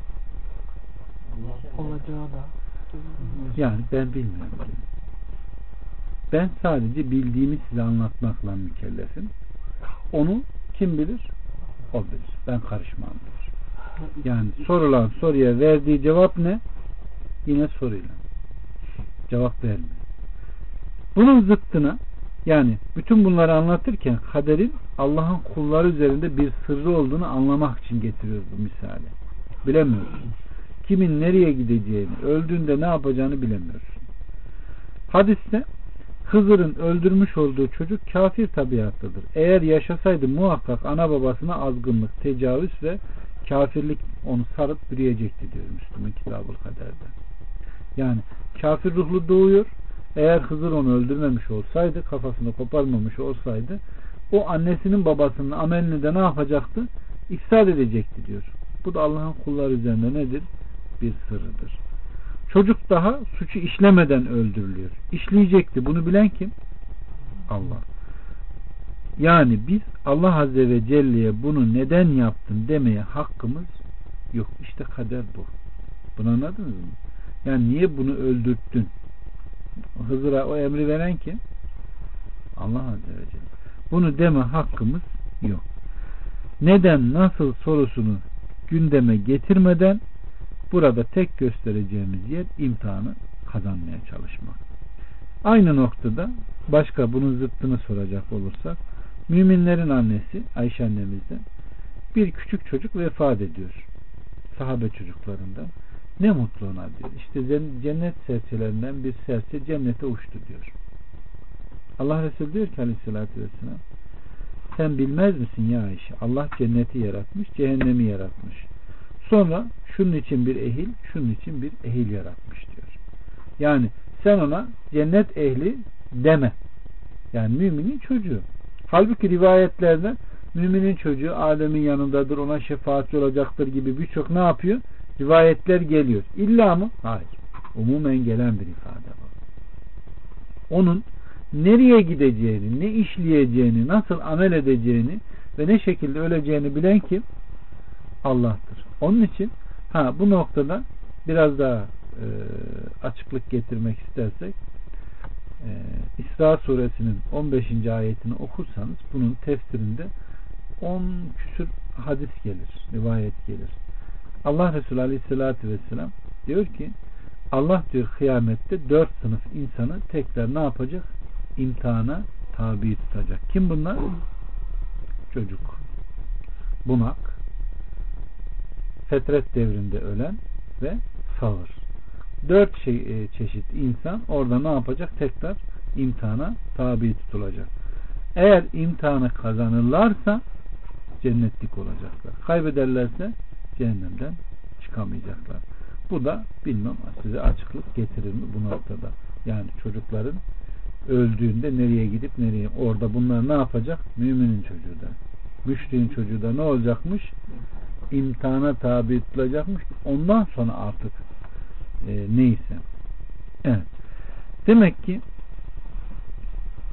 Olacağı da. Yani ben bilmiyorum diyor. Ben sadece bildiğimi size anlatmakla mükellefim. Onu kim bilir? O bilir. Ben karışmam diyor. Yani sorulan soruya verdiği cevap ne? Yine soruyla. Cevap vermiyor. Bunun zıttına yani bütün bunları anlatırken kaderin Allah'ın kulları üzerinde bir sırrı olduğunu anlamak için getiriyor bu misali. Bilemiyorsun. Kimin nereye gideceğini, öldüğünde ne yapacağını bilemiyorsun. Hadiste Hızır'ın öldürmüş olduğu çocuk kafir tabiatlıdır. Eğer yaşasaydı muhakkak ana babasına azgınlık, tecavüz ve kafirlik onu sarıp bürüyecekti diyor Müslüman Kitab-ül Kader'de. Yani kafir ruhlu doğuyor. Eğer Hızır onu öldürmemiş olsaydı, kafasını koparmamış olsaydı o annesinin babasının amelini de ne yapacaktı? İfsad edecekti diyor. Bu da Allah'ın kulları üzerinde nedir? Bir sırrıdır. Çocuk daha suçu işlemeden öldürülüyor. İşleyecekti. Bunu bilen kim? Allah. Yani biz Allah Azze ve Celle'ye bunu neden yaptın demeye hakkımız yok. İşte kader bu. Bunu anladınız mı? Yani niye bunu öldürttün? Hızır'a o emri veren kim? Allah Azze ve Celle. Bunu deme hakkımız yok. Neden, nasıl sorusunu gündeme getirmeden burada tek göstereceğimiz yer imtihanı kazanmaya çalışmak. Aynı noktada başka bunun zıttını soracak olursak müminlerin annesi Ayşe annemizden bir küçük çocuk vefat ediyor. Sahabe çocuklarından. Ne mutlu ona diyor. İşte cennet serçelerinden bir serçe cennete uçtu diyor. Allah Resulü diyor ki aleyhissalatü vesselam sen bilmez misin ya Ayşe? Allah cenneti yaratmış, cehennemi yaratmış. Sonra şunun için bir ehil, şunun için bir ehil yaratmış diyor. Yani sen ona cennet ehli deme. Yani müminin çocuğu. Halbuki rivayetlerde müminin çocuğu Adem'in yanındadır, ona şefaatçi olacaktır gibi birçok ne yapıyor? Rivayetler geliyor. İlla mı? Hayır. Umumen gelen bir ifade var. Onun nereye gideceğini, ne işleyeceğini, nasıl amel edeceğini ve ne şekilde öleceğini bilen kim? Allah'tır. Onun için ha bu noktada biraz daha e, açıklık getirmek istersek e, İsra suresinin on beşinci ayetini okursanız bunun tefsirinde on küsur hadis gelir, rivayet gelir. Allah Resulü Aleyhisselatü Vesselam diyor ki Allah diyor kıyamette dört sınıf insanı tekrar ne yapacak? İmtihana tabi tutacak. Kim bunlar? Çocuk, bunak, fetret devrinde ölen ve sağır. Dört şey, e, çeşit insan orada ne yapacak? Tekrar imtihana tabi tutulacak. Eğer imtihanı kazanırlarsa cennetlik olacaklar. Kaybederlerse cehennemden çıkamayacaklar. Bu da bilmem size açıklık getirir mi bu noktada? Yani çocukların öldüğünde nereye gidip nereye? Orada bunlar ne yapacak? Müminin çocuğu da. Müşriğin çocuğu da ne olacakmış? İmtihana tabi tutulacakmış. Ondan sonra artık e, neyse. Evet. Demek ki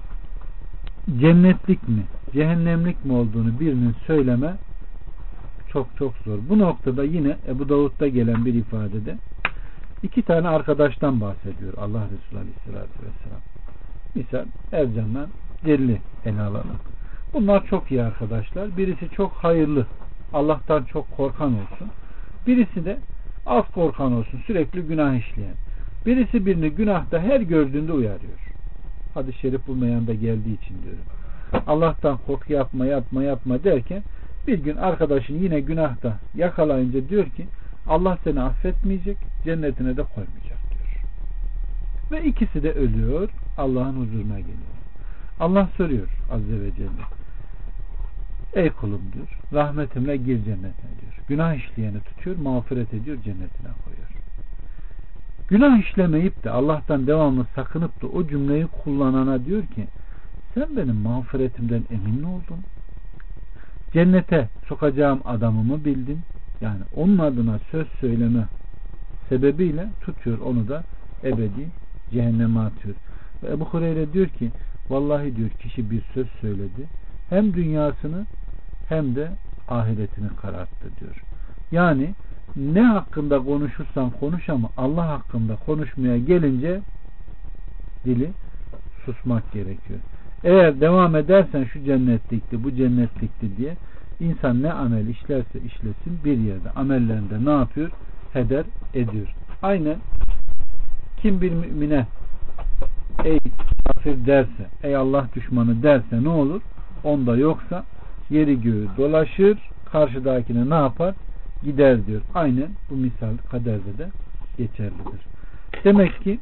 cennetlik mi, cehennemlik mi olduğunu birinin söyleme çok çok zor. Bu noktada yine Ebu Davud'da gelen bir ifadede iki tane arkadaştan bahsediyor Allah Resulü Aleyhisselatü Vesselam. Misal Ercan'la Celil'i ele alalım. Bunlar çok iyi arkadaşlar. Birisi çok hayırlı, Allah'tan çok korkan olsun. Birisi de az korkan olsun, sürekli günah işleyen. Birisi birini günahta her gördüğünde uyarıyor. Hadis-i şerif bu meyanda geldiği için diyorum. Allah'tan kork, yapma yapma yapma derken bir gün arkadaşını yine günahta yakalayınca diyor ki Allah seni affetmeyecek, cennetine de koymayacak diyor. Ve ikisi de ölüyor, Allah'ın huzuruna geliyor. Allah soruyor Azze ve Celle, ey kulum diyor, rahmetimle gir cennetine diyor. Günah işleyeni tutuyor, mağfiret ediyor, cennetine koyuyor. Günah işlemeyip de Allah'tan devamlı sakınıp da o cümleyi kullanana diyor ki sen benim mağfiretimden emin mi oldun? Cennete sokacağım adamımı bildin? Yani onun adına söz söyleme sebebiyle tutuyor, onu da ebedi cehenneme atıyor. Ve Ebu Hureyre diyor ki vallahi diyor kişi bir söz söyledi, hem dünyasını hem de ahiretini kararttı diyor. Yani ne hakkında konuşursan konuş ama Allah hakkında konuşmaya gelince dili susmak gerekiyor. Eğer devam edersen şu cennetlikti, bu cennetlikti diye insan ne amel işlerse işlesin bir yerde amellerinde ne yapıyor? Heder ediyor. Aynen kim bir mümine ey kafir derse, ey Allah düşmanı derse ne olur? Onda yoksa yeri göğü dolaşır, karşıdakine ne yapar? Gider diyor. Aynen bu misal kaderde de geçerlidir. Demek ki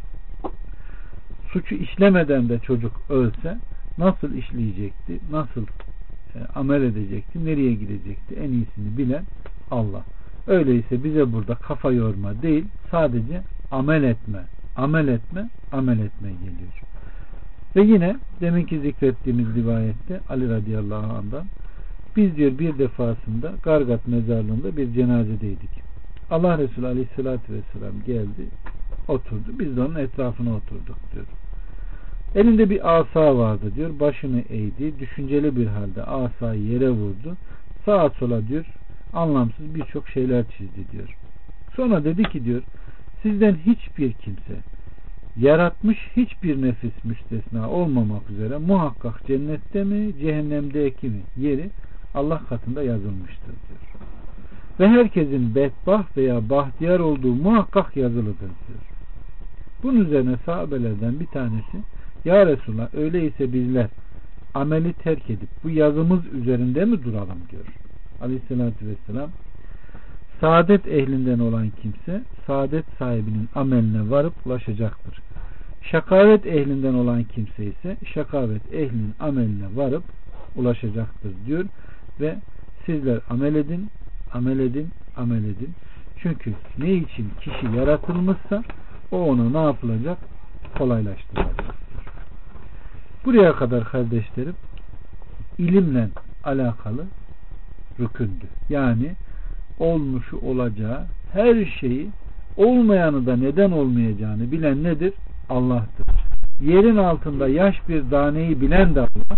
suçu işlemeden de çocuk ölse nasıl işleyecekti, nasıl e, amel edecekti, nereye gidecekti, en iyisini bilen Allah. Öyleyse bize burada kafa yorma değil, sadece amel etme, amel etme, amel etme geliyor. Ve yine deminki zikrettiğimiz rivayette Ali radıyallahu anh'dan biz diyor bir defasında Gargat mezarlığında bir cenazedeydik. Allah Resulü aleyhissalatü vesselam geldi, oturdu. Biz de onun etrafına oturduk diyor. Elinde bir asa vardı diyor. Başını eğdi. Düşünceli bir halde asayı yere vurdu. Sağa sola diyor anlamsız birçok şeyler çizdi diyor. Sonra dedi ki diyor sizden hiçbir kimse yaratmış hiçbir nefis müstesna olmamak üzere muhakkak cennette mi cehennemdeki mi yeri Allah katında yazılmıştır diyor. Ve herkesin bedbaht veya bahtiyar olduğu muhakkak yazılıdır diyor. Bunun üzerine sahabelerden bir tanesi ya Resulullah öyleyse bizler ameli terk edip bu yazımız üzerinde mi duralım diyor. Aleyhissalatü vesselam saadet ehlinden olan kimse saadet sahibinin ameline varıp ulaşacaktır. Şakavet ehlinden olan kimse ise şakavet ehlinin ameline varıp ulaşacaktır diyor ve sizler amel edin, amel edin, amel edin. Çünkü ne için kişi yaratılmışsa o ona ne yapılacak? Kolaylaştırılacak. Buraya kadar kardeşlerim ilimle alakalı rükündü. Yani olmuşu olacağı her şeyi olmayanı da neden olmayacağını bilen nedir? Allah'tır. Yerin altında yaş bir taneyi bilen de Allah.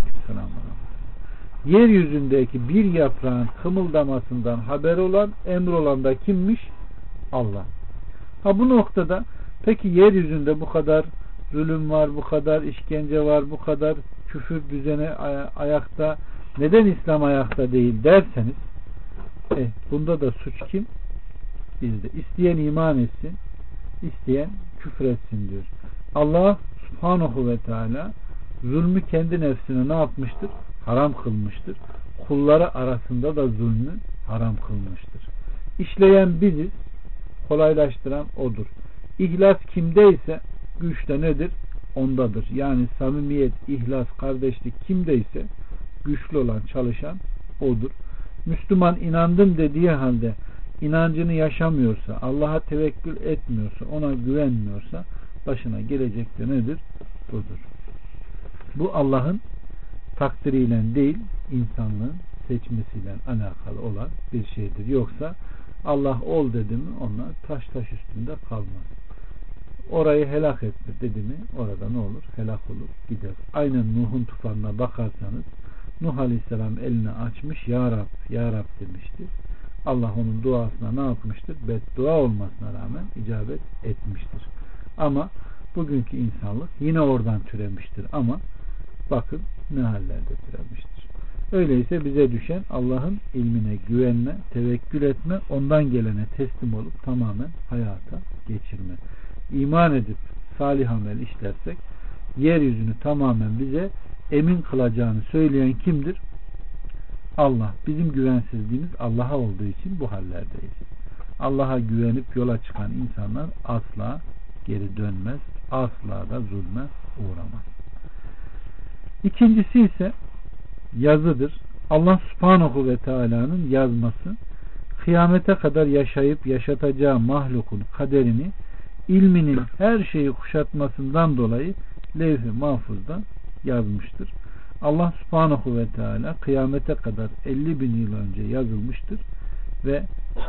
Yeryüzündeki bir yaprağın kımıldamasından haber olan, emrolan da kimmiş? Allah. Ha bu noktada peki yeryüzünde bu kadar zulüm var, bu kadar işkence var, bu kadar küfür düzeni ayakta, neden İslam ayakta değil derseniz eh, bunda da suç kim? Bizde. İsteyen iman etsin, isteyen küfür etsin diyor. Allah subhanahu ve teala zulmü kendi nefsine ne yapmıştır? Haram kılmıştır. Kulları arasında da zulmü haram kılmıştır. İşleyen biziz, kolaylaştıran odur. İhlas kimdeyse güç de nedir? Ondadır. Yani samimiyet, ihlas, kardeşlik kimdeyse güçlü olan, çalışan odur. Müslüman inandım dediği halde inancını yaşamıyorsa, Allah'a tevekkül etmiyorsa, ona güvenmiyorsa başına gelecek de nedir? Budur. Bu Allah'ın takdiriyle değil, insanlığın seçmesiyle alakalı olan bir şeydir. Yoksa Allah ol dedi mi onlar taş taş üstünde kalmaz. Orayı helak etti dedi mi orada ne olur? Helak olur, gider. Aynen Nuh'un tufanına bakarsanız Nuh Aleyhisselam elini açmış, Ya Rab, Ya Rab demiştir. Allah onun duasına ne yapmıştır? Beddua olmasına rağmen icabet etmiştir. Ama bugünkü insanlık yine oradan türemiştir. Ama bakın ne hallerde türemiştir. Öyleyse bize düşen Allah'ın ilmine güvenme, tevekkül etme, ondan gelene teslim olup tamamen hayata geçirme. İman edip salih amel işlersek yeryüzünü tamamen bize emin kılacağını söyleyen kimdir? Allah. Bizim güvensizliğimiz Allah'a olduğu için bu hallerdeyiz. Allah'a güvenip yola çıkan insanlar asla geri dönmez, asla da zulme uğramaz. İkincisi ise yazıdır. Allah Subhanahu ve Teala'nın yazması, kıyamete kadar yaşayıp yaşatacağı mahlukun kaderini, ilminin her şeyi kuşatmasından dolayı levh-i mahfuzda yazmıştır. Allah Subhanahu ve Teala kıyamete kadar elli bin yıl önce yazılmıştır ve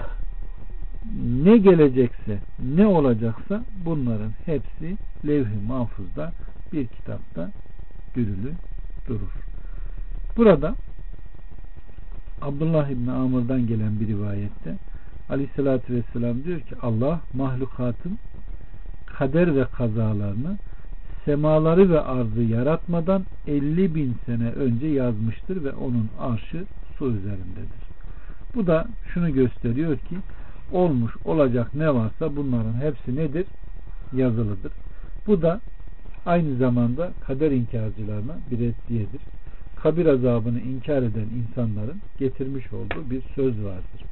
ne gelecekse, ne olacaksa bunların hepsi levh-i mahfuzda bir kitapta dürülü durur. Burada Abdullah İbni Amr'dan gelen bir rivayette Aleyhisselatü Vesselam diyor ki Allah mahlukatın kader ve kazalarını semaları ve arzı yaratmadan elli bin sene önce yazmıştır ve onun arşı su üzerindedir. Bu da şunu gösteriyor ki olmuş olacak ne varsa bunların hepsi nedir? Yazılıdır. Bu da aynı zamanda kader inkarcılarına bir reddiyedir. Kabir azabını inkar eden insanların getirmiş olduğu bir söz vardır.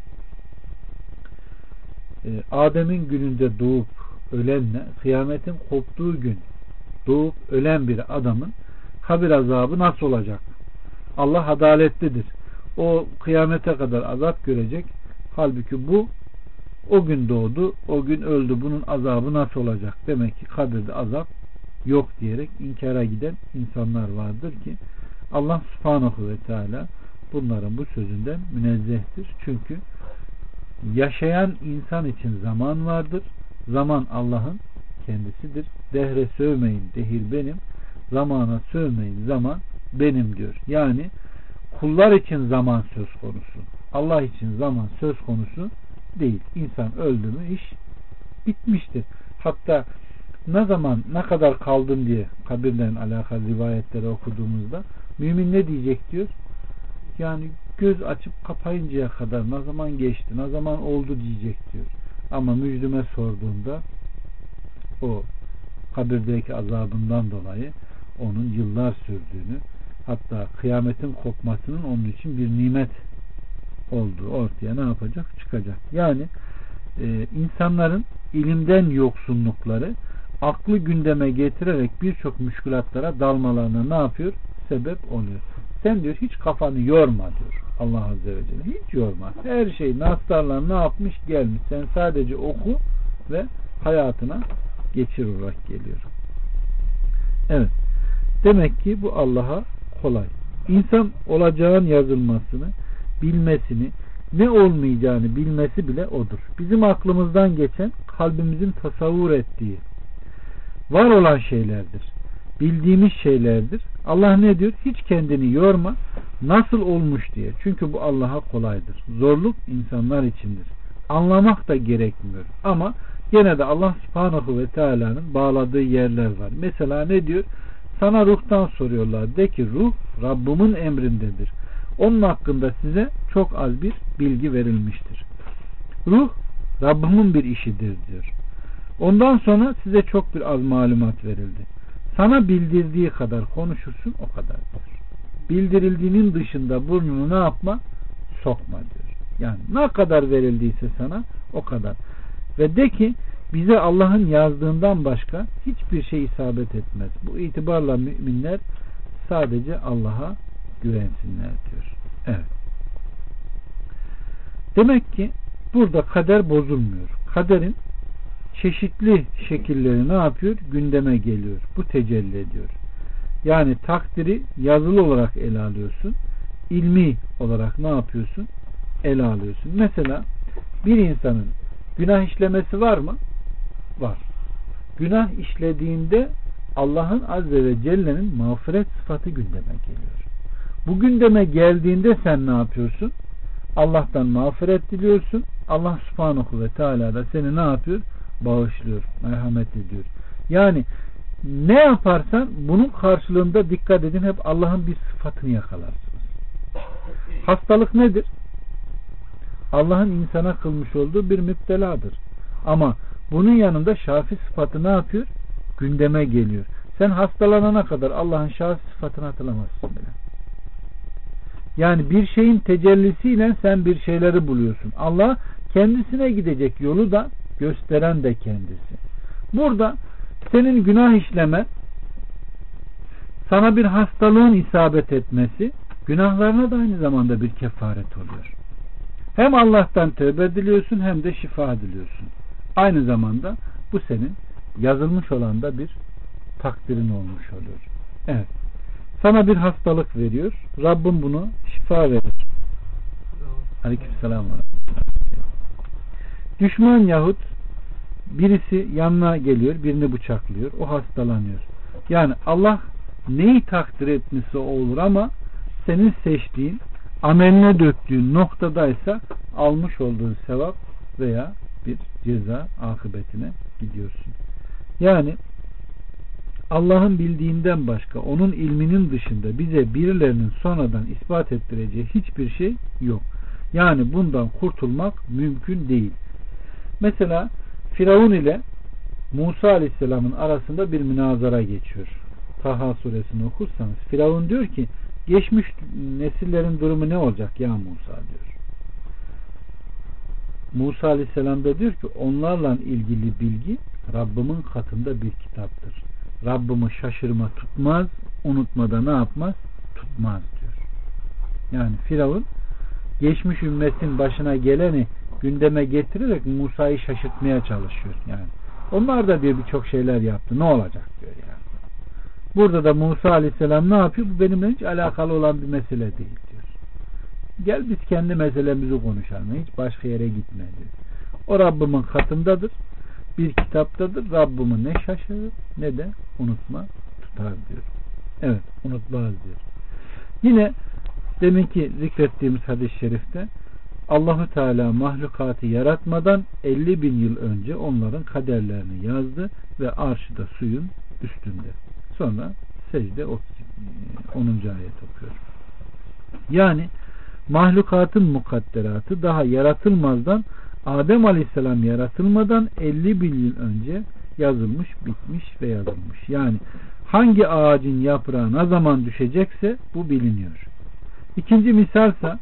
Adem'in gününde doğup ölenle kıyametin koptuğu gün doğup ölen bir adamın kabir azabı nasıl olacak? Allah adaletlidir. O kıyamete kadar azap görecek. Halbuki bu o gün doğdu, o gün öldü. Bunun azabı nasıl olacak? Demek ki kabirde azap yok diyerek inkara giden insanlar vardır ki Allah Subhanahu ve Teala bunların bu sözünden münezzehtir. Çünkü yaşayan insan için zaman vardır. Zaman Allah'ın kendisidir. Dehre sövmeyin, dehir benim. Zamana sövmeyin, zaman benim diyor. Yani kullar için zaman söz konusu. Allah için zaman söz konusu değil. İnsan öldü mü iş bitmiştir. Hatta ne zaman ne kadar kaldın diye kabirden alakalı rivayetleri okuduğumuzda mümin ne diyecek diyor? Yani göz açıp kapayıncaya kadar ne zaman geçti, ne zaman oldu diyecek diyor. Ama müjdüme sorduğunda o kabirdeki azabından dolayı onun yıllar sürdüğünü, hatta kıyametin kopmasının onun için bir nimet olduğu ortaya ne yapacak? Çıkacak. Yani e, insanların ilimden yoksunlukları aklı gündeme getirerek birçok müşkülatlara dalmalarına ne yapıyor? Sebep oluyor. Sen diyor hiç kafanı yorma diyor Allah Azze ve Celle. Hiç yorma. Her şey naslarla ne yapmış gelmiş. Sen sadece oku ve hayatına geçir olarak geliyor. Evet. Demek ki bu Allah'a kolay. İnsan olacağın yazılmasını, bilmesini, ne olmayacağını bilmesi bile odur. Bizim aklımızdan geçen, kalbimizin tasavvur ettiği var olan şeylerdir. Bildiğimiz şeylerdir. Allah ne diyor? Hiç kendini yorma. Nasıl olmuş diye. Çünkü bu Allah'a kolaydır. Zorluk insanlar içindir. Anlamak da gerekmiyor. Ama gene de Allah Subhanahu ve Teala'nın bağladığı yerler var. Mesela ne diyor? Sana ruhtan soruyorlar. De ki ruh Rabbimin emrindedir. Onun hakkında size çok az bir bilgi verilmiştir. Ruh Rabbimin bir işidir diyor. Ondan sonra size çok bir az malumat verildi. Sana bildirdiği kadar konuşursun o kadar diyor. Bildirildiğinin dışında burnunu ne yapma? Sokma diyor. Yani ne kadar verildiyse sana o kadar. Ve de ki bize Allah'ın yazdığından başka hiçbir şey isabet etmez. Bu itibarla müminler sadece Allah'a güvensinler diyor. Evet. Demek ki burada kader bozulmuyor. Kaderin çeşitli şekilleri ne yapıyor? Gündeme geliyor. Bu tecelli ediyor. Yani takdiri yazılı olarak ele alıyorsun. İlmi olarak ne yapıyorsun? Ele alıyorsun. Mesela bir insanın günah işlemesi var mı? Var. Günah işlediğinde Allah'ın Azze ve Celle'nin mağfiret sıfatı gündeme geliyor. Bu gündeme geldiğinde sen ne yapıyorsun? Allah'tan mağfiret diliyorsun. Allah subhanahu ve teala da seni ne yapıyor? Bağışlıyor, merhamet ediyor. Yani ne yaparsan bunun karşılığında dikkat edin, hep Allah'ın bir sıfatını yakalarsınız. Hastalık nedir? Allah'ın insana kılmış olduğu bir müpteladır. Ama bunun yanında şafi sıfatı ne yapıyor? Gündeme geliyor. Sen hastalanana kadar Allah'ın şafi sıfatını hatırlamazsın bile. Yani bir şeyin tecellisiyle sen bir şeyleri buluyorsun. Allah kendisine gidecek yolu da gösteren de kendisi. Burada senin günah işlemen, sana bir hastalığın isabet etmesi, günahlarına da aynı zamanda bir kefaret oluyor. Hem Allah'tan tövbe diliyorsun hem de şifa diliyorsun. Aynı zamanda bu senin yazılmış olan da bir takdirin olmuş oluyor. Evet. Sana bir hastalık veriyor. Rabbim bunu şifa verir. Aleykümselam. Düşman yahut birisi yanına geliyor, birini bıçaklıyor. O hastalanıyor. Yani Allah neyi takdir etmişse o olur ama senin seçtiğin, ameline döktüğün noktadaysa almış olduğun sevap veya bir ceza akıbetine gidiyorsun. Yani Allah'ın bildiğinden başka, onun ilminin dışında bize birilerinin sonradan ispat ettireceği hiçbir şey yok. Yani bundan kurtulmak mümkün değil. Mesela Firavun ile Musa Aleyhisselam'ın arasında bir münazara geçiyor. Taha suresini okursanız Firavun diyor ki, geçmiş nesillerin durumu ne olacak ya Musa diyor. Musa Aleyhisselam da diyor ki, onlarla ilgili bilgi Rabbimin katında bir kitaptır. Rabbimi şaşırma tutmaz, unutmada ne yapmaz? Tutmaz diyor. Yani Firavun geçmiş ümmetin başına geleni gündeme getirerek Musa'yı şaşırtmaya çalışıyor. Yani onlar da diyor birçok şeyler yaptı. Ne olacak diyor yani. Burada da Musa Aleyhisselam ne yapıyor? Bu benimle hiç alakalı olan bir mesele değil diyor. Gel biz kendi meselemizi konuşalım. Hiç başka yere gitme diyor. O Rabbimin katındadır. Bir kitaptadır. Rabbimi ne şaşırır ne de unutma tutar diyor. Evet, unutmaz diyor. Yine deminki zikrettiğimiz hadis-i şerifte Allahu Teala mahlukatı yaratmadan elli bin yıl önce onların kaderlerini yazdı ve arşı da suyun üstünde. Sonra secde onuncu ayet okuyor. Yani mahlukatın mukadderatı daha yaratılmazdan, Adem Aleyhisselam yaratılmadan elli bin yıl önce yazılmış, bitmiş ve yazılmış. Yani hangi ağacın yaprağı ne zaman düşecekse bu biliniyor. İkinci misalsa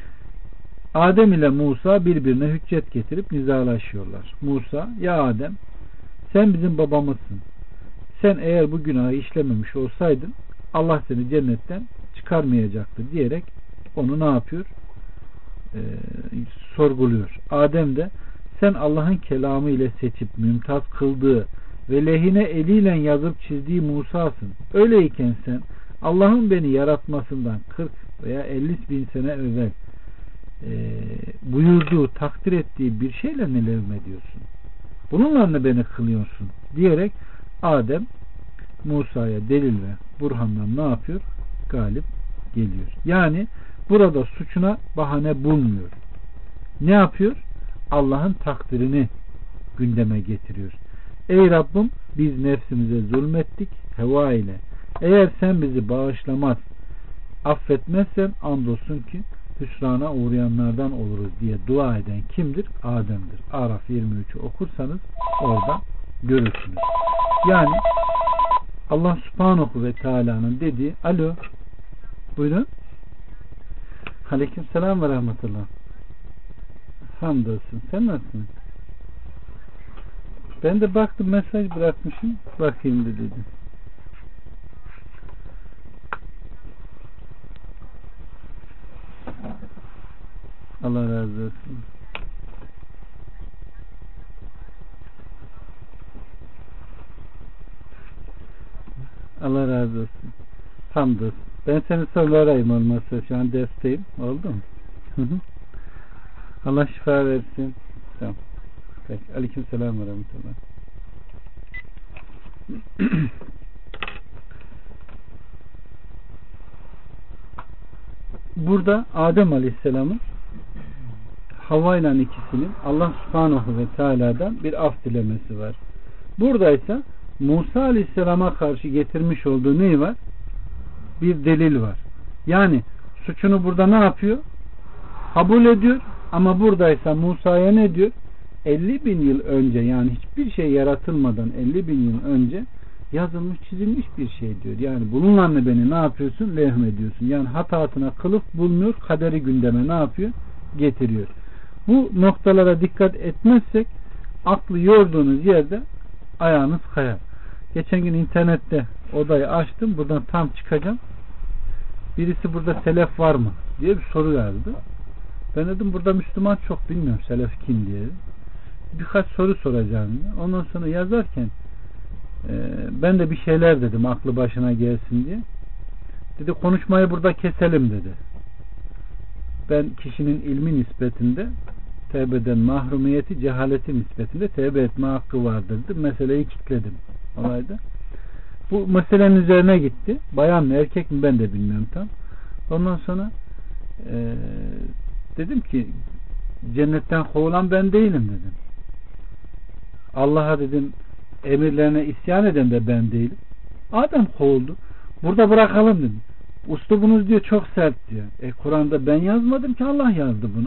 Adem ile Musa birbirine hüccet getirip nizalaşıyorlar. Musa, ya Adem sen bizim babamızsın. Sen eğer bu günahı işlememiş olsaydın Allah seni cennetten çıkarmayacaktı diyerek onu ne yapıyor? Ee, sorguluyor. Adem de sen Allah'ın kelamı ile seçip mümtaz kıldığı ve lehine eliyle yazıp çizdiği Musa'sın. Öyleyken sen Allah'ın beni yaratmasından kırk veya elli bin sene evvel e, buyurduğu, takdir ettiği bir şeyle ne levmediyorsun? Bununla ne beni kılıyorsun? Diyerek Adem Musa'ya delil ve burhandan ne yapıyor? Galip geliyor. Yani burada suçuna bahane bulmuyor. Ne yapıyor? Allah'ın takdirini gündeme getiriyor. Ey Rabbim, biz nefsimize zulmettik heva ile. Eğer sen bizi bağışlamaz, affetmezsen andolsun ki hüsrana uğrayanlardan oluruz diye dua eden kimdir? Adem'dir. Araf yirmi üçü okursanız orada görürsünüz. Yani Allah Subhanahu ve Teala'nın dediği, alo buyurun. Aleykümselam ve rahmetullah. Hamdolsun. Sen nasılsın? Ben de baktım mesaj bırakmışım. Bakayım dedim. Allah razı olsun. Allah razı olsun. Hamdolsun. Ben seni sonra arayayım olmazsa. Şu an dersteyim. Oldu mu? Hı hı. Allah şifa versin. Tamam. Peki. Aleykümselam ve rahmetullah. burada Adem Aleyhisselam'ın Havva ile ikisinin Allah Subhanahu ve Teala'dan bir af dilemesi var. Buradaysa Musa Aleyhisselam'a karşı getirmiş olduğu ne var? Bir delil var. Yani suçunu burada ne yapıyor? Kabul ediyor ama buradaysa Musa'ya ne diyor? elli bin yıl önce, yani hiçbir şey yaratılmadan elli bin yıl önce yazılmış, çizilmiş bir şey diyor. Yani bununla mı beni ne yapıyorsun? Lehmediyorsun. Yani hatasına kılıf bulmuyor, kaderi gündeme ne yapıyor? Getiriyor. Bu noktalara dikkat etmezsek aklı yorduğunuz yerde ayağınız kayar. Geçen gün internette odayı açtım. Buradan tam çıkacağım. Birisi burada selef var mı diye bir soru yazdı. Ben dedim burada Müslüman çok, bilmiyorum selef kim diye. Birkaç soru soracağım. Ondan sonra yazarken e, ben de bir şeyler dedim aklı başına gelsin diye. Dedi konuşmayı burada keselim dedi. Ben kişinin ilmi nispetinde tevbeden mahrumiyeti, cehaleti nispetinde tevbe etme hakkı vardır dedi. Meseleyi kilitledim olayda. Bu meselenin üzerine gitti. Bayan mı erkek mi ben de bilmiyorum tam. Ondan sonra e, dedim ki cennetten kovulan ben değilim dedim. Allah'a dedim emirlerine isyan eden de ben değilim. Adem kovuldu. Burada bırakalım dedim. Uslubunuz diyor çok sert diyor. E Kur'an'da ben yazmadım ki, Allah yazdı bunu.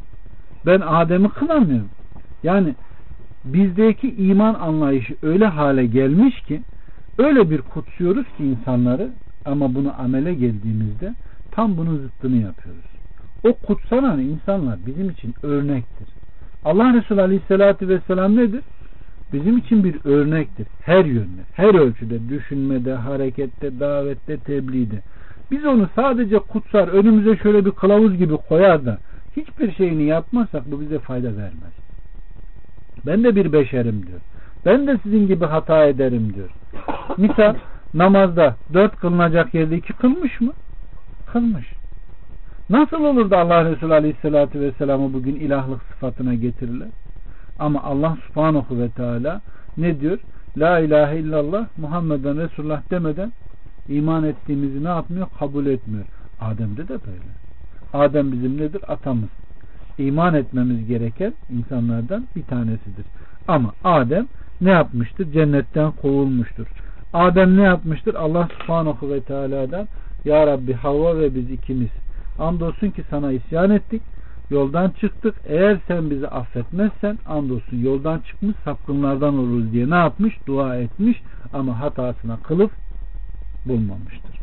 Ben Adem'i kınamıyorum. Yani bizdeki iman anlayışı öyle hale gelmiş ki öyle bir kutsuyoruz ki insanları, ama bunu amele geldiğimizde tam bunun zıttını yapıyoruz. O kutsanan insanlar bizim için örnektir. Allah Resulü Aleyhisselatü Vesselam nedir? Bizim için bir örnektir. Her yönde, her ölçüde, düşünmede, harekette, davette, tebliğde. Biz onu sadece kutsar, önümüze şöyle bir kılavuz gibi koyar da hiçbir şeyini yapmazsak bu bize fayda vermez. Ben de bir beşerim diyor. Ben de sizin gibi hata ederim diyor. Misal namazda dört kılınacak yerde iki kılmış mı? Kılmış. Nasıl olur da Allah Resulü Aleyhisselatü Vesselam'ı bugün ilahlık sıfatına getirirler? Ama Allah Subhanahu ve Teala ne diyor? La ilahe illallah Muhammeden Resulullah demeden iman ettiğimizi ne yapmıyor? Kabul etmiyor. Adem'de de böyle. Adem bizim nedir? Atamız. İman etmemiz gereken insanlardan bir tanesidir. Ama Adem ne yapmıştır? Cennetten kovulmuştur. Adem ne yapmıştır? Allah Subhanahu ve Teala'dan Ya Rabbi Havva ve biz ikimiz andolsun ki sana isyan ettik. Yoldan çıktık. Eğer sen bizi affetmezsen andolsun yoldan çıkmış sapkınlardan oluruz diye ne yapmış? Dua etmiş ama hatasına kılıf bulmamıştır.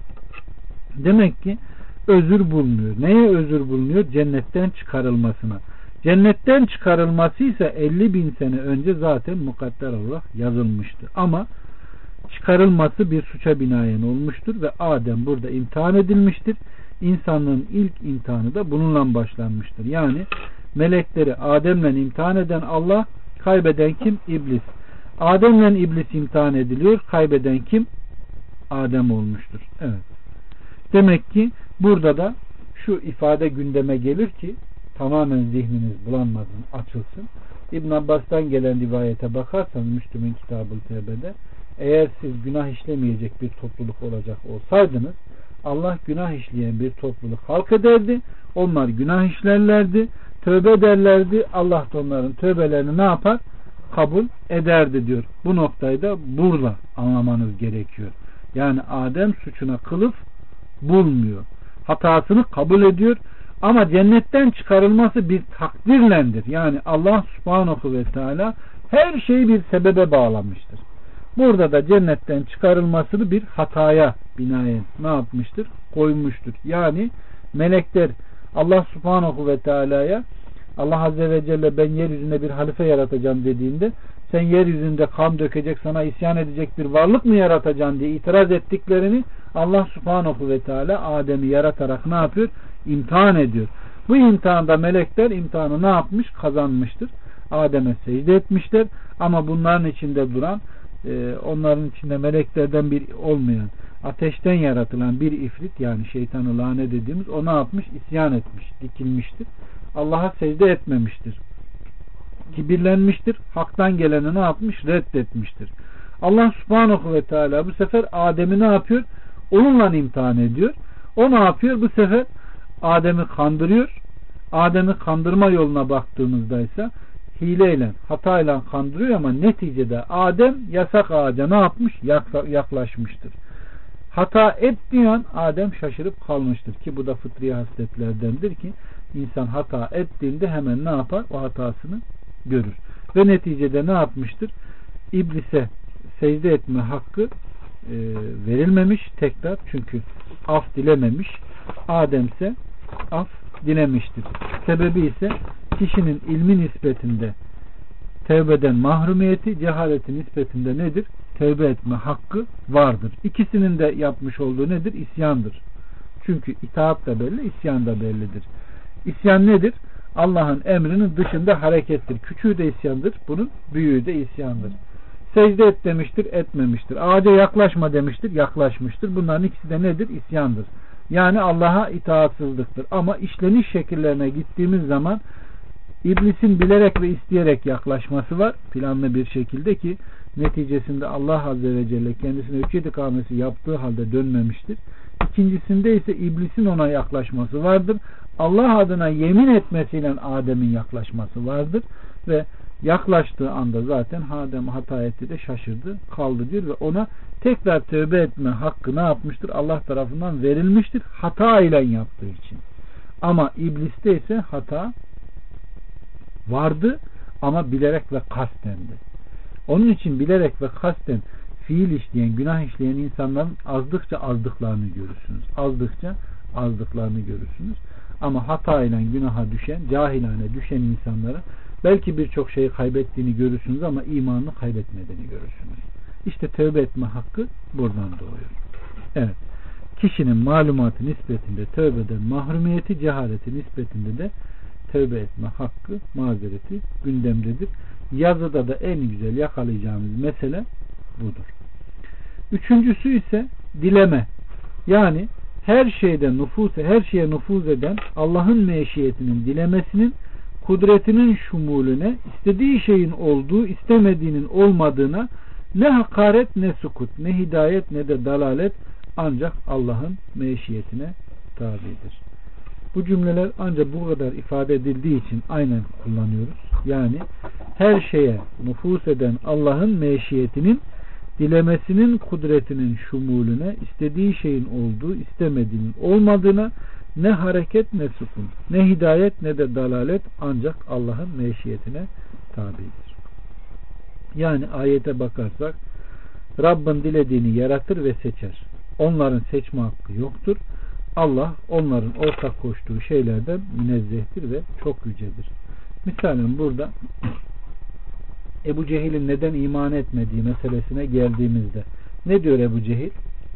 Demek ki özür bulmuyor. Neye özür bulunuyor? Cennetten çıkarılmasına. Cennetten çıkarılması ise elli bin sene önce zaten mukadder olarak yazılmıştı. Ama çıkarılması bir suça binaen olmuştur ve Adem burada imtihan edilmiştir. İnsanlığın ilk imtihanı da bununla başlanmıştır. Yani melekleri Adem'le imtihan eden Allah, kaybeden kim? İblis. Adem'le iblis imtihan ediliyor. Kaybeden kim? Adem olmuştur. Evet. Demek ki burada da şu ifade gündeme gelir ki tamamen zihniniz bulanmasın, açılsın. İbn Abbas'tan gelen rivayete bakarsanız Müslüm'ün Kitab-ı Tevbe'de, eğer siz günah işlemeyecek bir topluluk olacak olsaydınız Allah günah işleyen bir topluluk halk ederdi. Onlar günah işlerlerdi. Tövbe ederlerdi. Allah da onların tövbelerini ne yapar? Kabul ederdi diyor. Bu noktayı da burada anlamanız gerekiyor. Yani Adem suçuna kılıf bulmuyor. Hatasını kabul ediyor. Ama cennetten çıkarılması bir takdirlendir. Yani Allah Subhanahu ve Teala her şeyi bir sebebe bağlamıştır. Burada da cennetten çıkarılmasını bir hataya binaen ne yapmıştır? Koymuştur. Yani melekler Allah Subhanahu ve Teala'ya Allah Azze ve Celle ben yeryüzünde bir halife yaratacağım dediğinde sen yeryüzünde kan dökecek, sana isyan edecek bir varlık mı yaratacaksın diye itiraz ettiklerini Allah Subhanahu ve Teala Adem'i yaratarak ne yapıyor? İmtihan ediyor. Bu imtihanda melekler imtihanı ne yapmış? Kazanmıştır. Adem'e secde etmişler ama bunların içinde duran onların içinde meleklerden bir olmayan ateşten yaratılan bir ifrit, yani şeytanı lanet dediğimiz, o ne yapmış? İsyan etmiş, dikilmiştir. Allah'a secde etmemiştir. Kibirlenmiştir. Haktan geleni ne yapmış? Reddetmiştir. Allah Subhanahu ve Teala bu sefer Adem'i ne yapıyor? Onunla imtihan ediyor. O ne yapıyor? Bu sefer Adem'i kandırıyor. Adem'i kandırma yoluna baktığımızda ise hileyle, hatayla kandırıyor ama neticede Adem yasak ağaca ne yapmış? Yaklaşmıştır. Hata etmeyen Adem şaşırıp kalmıştır ki bu da fıtri hasletlerdendir ki insan hata ettiğinde hemen ne yapar? O hatasını görür. Ve neticede ne yapmıştır? İblise secde etme hakkı e, verilmemiş tekrar, çünkü af dilememiş. Adem ise af dilemiştir. Sebebi ise kişinin ilmi nispetinde tevbeden mahrumiyeti, cehaleti nispetinde nedir? Tevbe etme hakkı vardır. İkisinin de yapmış olduğu nedir? İsyandır. Çünkü itaat da belli, isyan da bellidir. İsyan nedir? Allah'ın emrinin dışında harekettir. Küçüğü de isyandır, bunun büyüğü de isyandır. Secde et demiştir, etmemiştir. Ağaca yaklaşma demiştir, yaklaşmıştır. Bunların ikisi de nedir? İsyandır. Yani Allah'a itaatsızlıktır. Ama işleniş şekillerine gittiğimiz zaman İblisin bilerek ve isteyerek yaklaşması var. Planlı bir şekilde ki neticesinde Allah Azze ve Celle kendisine hüccet ikamesi yaptığı halde dönmemiştir. İkincisinde ise iblisin ona yaklaşması vardır. Allah adına yemin etmesiyle Adem'in yaklaşması vardır. Ve yaklaştığı anda zaten Adem hata etti de şaşırdı, kaldı diyor ve ona tekrar tövbe etme hakkı ne yapmıştır? Allah tarafından verilmiştir. Hata ile yaptığı için. Ama ibliste ise hata vardı ama bilerek ve kastendi. Onun için bilerek ve kasten fiil işleyen, günah işleyen insanların azdıkça azdıklarını görürsünüz. Azdıkça azdıklarını görürsünüz. Ama hatayla günaha düşen, cahilane düşen insanlara belki birçok şeyi kaybettiğini görürsünüz ama imanını kaybetmediğini görürsünüz. İşte tövbe etme hakkı buradan doğuyor. Evet. Kişinin malumatı nispetinde tövbeden mahrumiyeti, cehaleti nispetinde de tövbe etme hakkı, mazereti gündemdedir. Yazıda da en güzel yakalayacağımız mesele budur. Üçüncüsü ise dileme. Yani her şeyde nüfuz, her şeye nüfuz eden Allah'ın meşiyetinin, dilemesinin, kudretinin şumulüne, istediği şeyin olduğu, istemediğinin olmadığına ne hakaret ne sukut, ne hidayet ne de dalalet ancak Allah'ın meşiyetine tabidir. Bu cümleler ancak bu kadar ifade edildiği için aynen kullanıyoruz. Yani her şeye nüfuz eden Allah'ın meşiyetinin, dilemesinin, kudretinin şumulüne, istediği şeyin olduğu, istemediğinin olmadığına ne hareket ne sukun, ne hidayet ne de dalalet ancak Allah'ın meşiyetine tabidir. Yani ayete bakarsak Rabbin dilediğini yaratır ve seçer. Onların seçme hakkı yoktur. Allah onların ortak koştuğu şeylerden münezzehtir ve çok yücedir. Misalen burada Ebu Cehil'in neden iman etmediği meselesine geldiğimizde ne diyor Ebu Cehil?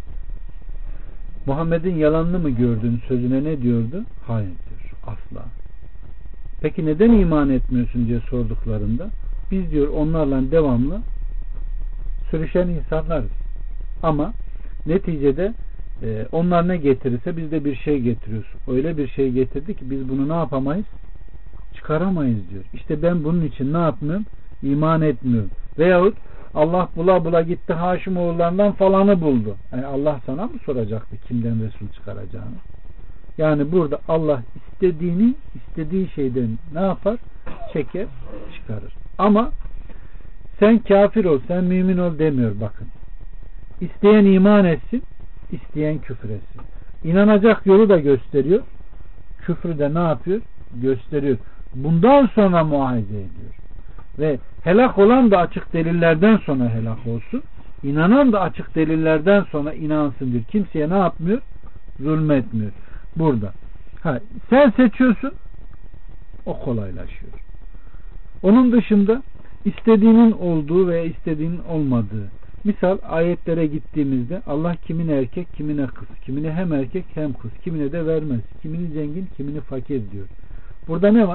Muhammed'in yalanını mı gördün sözüne ne diyordu? Hayır diyor. Asla. Peki neden iman etmiyorsun diye sorduklarında biz diyor onlarla devamlı sürüşen insanlarız. Ama neticede e, onlar ne getirirse biz de bir şey getiriyoruz. Öyle bir şey getirdi ki biz bunu ne yapamayız? Çıkaramayız diyor. İşte ben bunun için ne yapmıyorum? İman etmiyorum. Veyahut Allah bula bula gitti Haşimoğullarından falanı buldu. Yani Allah sana mı soracaktı kimden Resul çıkaracağını? Yani burada Allah istediğini istediği şeyden ne yapar? Çeker, çıkarır. Ama sen kafir ol, sen mümin ol demiyor bakın. İsteyen iman etsin, isteyen küfür etsin. İnanacak yolu da gösteriyor. Küfrü de ne yapıyor? Gösteriyor. Bundan sonra muahize ediyor. Ve helak olan da açık delillerden sonra helak olsun. İnanan da açık delillerden sonra inansın diyor. Kimseye ne yapmıyor? Zulmetmiyor. Burada. Ha, sen seçiyorsun, o kolaylaşıyor. Onun dışında istediğinin olduğu veya istediğinin olmadığı. Misal ayetlere gittiğimizde Allah kimine erkek, kimine kız, kimine hem erkek hem kız, kimine de vermez. Kimini zengin, kimini fakir diyor. Burada ne var?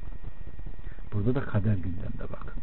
Burada da kader gündemde bakın.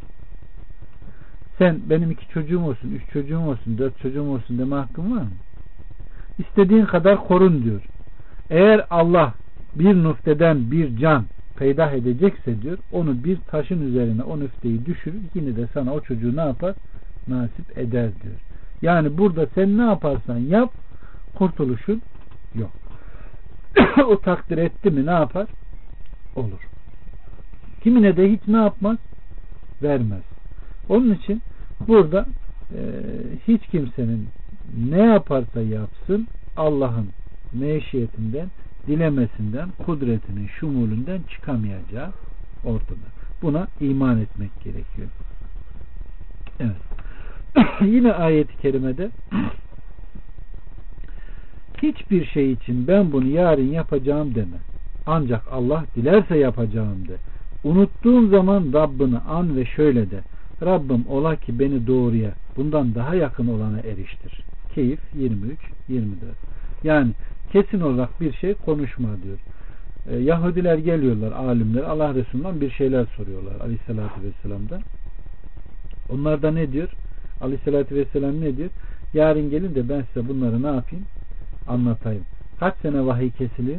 Sen benim iki çocuğum olsun, üç çocuğum olsun, dört çocuğum olsun deme hakkın var mı? İstediğin kadar korun diyor. Eğer Allah bir nüfteden bir can peydah edecekse diyor, onu bir taşın üzerine o nüfteyi düşürür, yine de sana o çocuğu ne yapar? Nasip eder diyor. Yani burada sen ne yaparsan yap, kurtuluşun yok. o takdir etti mi ne yapar? Olur. Kimine de hiç ne yapmaz? Vermez. Onun için burada e, hiç kimsenin ne yaparsa yapsın Allah'ın meşiyetinden, dilemesinden, kudretinin şumulünden çıkamayacağı ortada. Buna iman etmek gerekiyor. Evet. Yine ayet-i kerimede hiçbir şey için ben bunu yarın yapacağım deme. Ancak Allah dilerse yapacağım de. Unuttuğun zaman Rabbini an ve şöyle de. Rabbim ola ki beni doğruya, bundan daha yakın olana eriştir. Keyif yirmi üç yirmi dört. Yani kesin olarak bir şey konuşma diyor. Ee, Yahudiler geliyorlar, alimler Allah Resulü'nden bir şeyler soruyorlar Aleyhisselatü Vesselam'dan. Onlar da ne diyor? Aleyhisselatü Vesselam ne diyor? Yarın gelin de ben size bunları ne yapayım? Anlatayım. Kaç sene vahiy kesiliyor?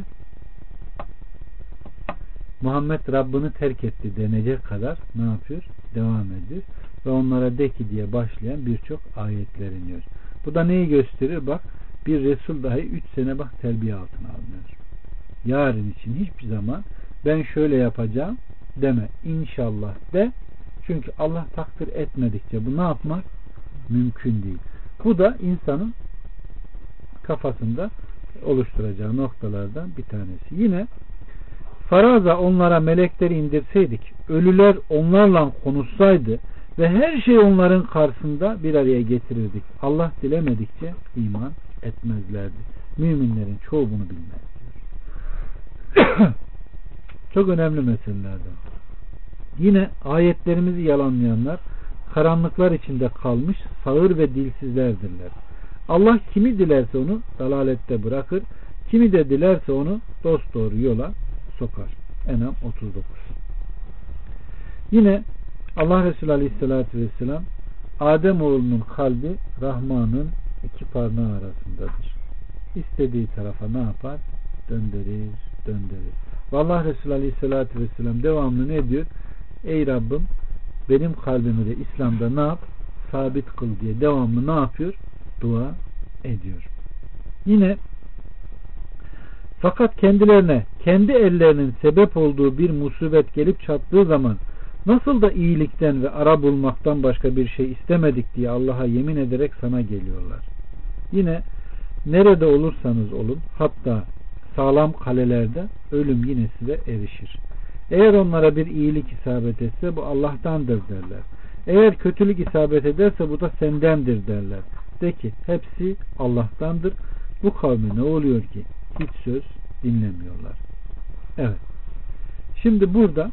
Muhammed Rabbini terk etti denecek kadar ne yapıyor? Devam ediyor. Ve onlara de ki diye başlayan birçok ayetler iniyor. Bu da neyi gösteriyor? Bak bir Resul dahi üç sene bak terbiye altına alınıyor. Yarın için hiçbir zaman ben şöyle yapacağım deme. İnşallah de. Çünkü Allah takdir etmedikçe bu ne yapmak? Mümkün değil. Bu da insanın kafasında oluşturacağı noktalardan bir tanesi. Yine faraza onlara melekleri indirseydik, ölüler onlarla konuşsaydı ve her şey onların karşısında bir araya getirirdik. Allah dilemedikçe iman etmezlerdi. Müminlerin çoğu bunu bilmez diyor. Çok önemli meselelerden. Yine ayetlerimizi yalanlayanlar karanlıklar içinde kalmış sağır ve dilsizlerdirler. Allah kimi dilerse onu dalalette bırakır, kimi de dilerse onu dosdoğru yola sokar. En'am otuz dokuz. Yine Allah Resulü Aleyhisselatü Vesselam Adem oğlunun kalbi Rahman'ın iki parmağı arasındadır. İstediği tarafa ne yapar? Döndürür, döndürür. Ve Allah Resulü Aleyhisselatü Vesselam devamlı ne diyor? Ey Rabbim benim kalbimi de İslam'da ne yap? Sabit kıl diye devamlı ne yapıyor? Dua ediyor. Yine fakat kendilerine kendi ellerinin sebep olduğu bir musibet gelip çattığı zaman nasıl da iyilikten ve ara bulmaktan başka bir şey istemedik diye Allah'a yemin ederek sana geliyorlar. Yine nerede olursanız olun hatta sağlam kalelerde ölüm yine size erişir. Eğer onlara bir iyilik isabet etse bu Allah'tandır derler. Eğer kötülük isabet ederse bu da sendendir derler. De ki hepsi Allah'tandır. Bu kavme ne oluyor ki? Hiç söz dinlemiyorlar. Evet. Şimdi burada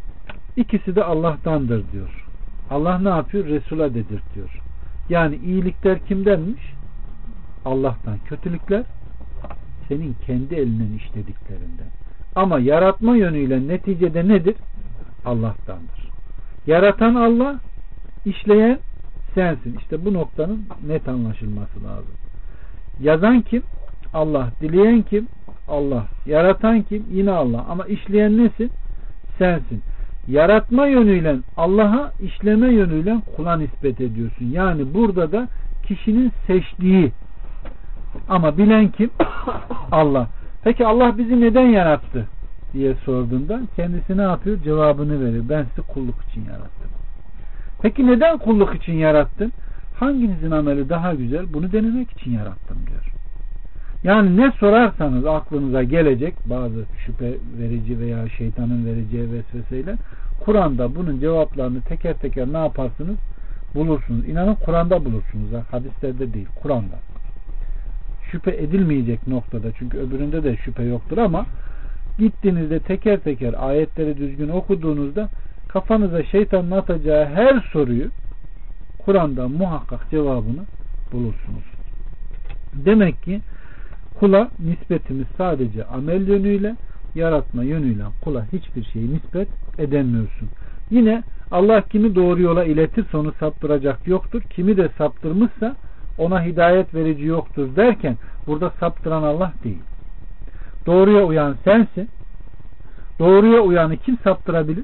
ikisi de Allah'tandır diyor. Allah ne yapıyor? Resul'a dedirtiyor. Yani iyilikler kimdenmiş? Allah'tan. Kötülükler senin kendi elinden işlediklerinden. Ama yaratma yönüyle neticede nedir? Allah'tandır. Yaratan Allah, işleyen sensin. İşte bu noktanın net anlaşılması lazım. Yazan kim? Allah. Dileyen kim? Allah. Yaratan kim? Yine Allah. Ama işleyen nesin? Sensin. Yaratma yönüyle Allah'a, işleme yönüyle kula nispet ediyorsun. Yani burada da kişinin seçtiği. Ama bilen kim? Allah. Peki Allah bizi neden yarattı diye sorduğunda kendisi ne yapıyor? Cevabını verir. Ben sizi kulluk için yarattım. Peki neden kulluk için yarattın? Hanginizin ameli daha güzel? Bunu denemek için yarattım diyor. Yani ne sorarsanız aklınıza gelecek bazı şüphe verici veya şeytanın vereceği vesveseyle Kur'an'da bunun cevaplarını teker teker ne yaparsınız? Bulursunuz. İnanın Kur'an'da bulursunuz. Hadislerde değil. Kur'an'da. Şüphe edilmeyecek noktada. Çünkü öbüründe de şüphe yoktur ama gittiğinizde teker teker ayetleri düzgün okuduğunuzda kafanıza şeytanın atacağı her soruyu Kur'an'da muhakkak cevabını bulursunuz. Demek ki kula nispetimiz sadece amel yönüyle, yaratma yönüyle kula hiçbir şeyi nispet edemiyorsun. Yine Allah kimi doğru yola iletirse onu saptıracak yoktur. Kimi de saptırmışsa ona hidayet verici yoktur derken burada saptıran Allah değil. Doğruya uyan sensin. Doğruya uyanı kim saptırabilir?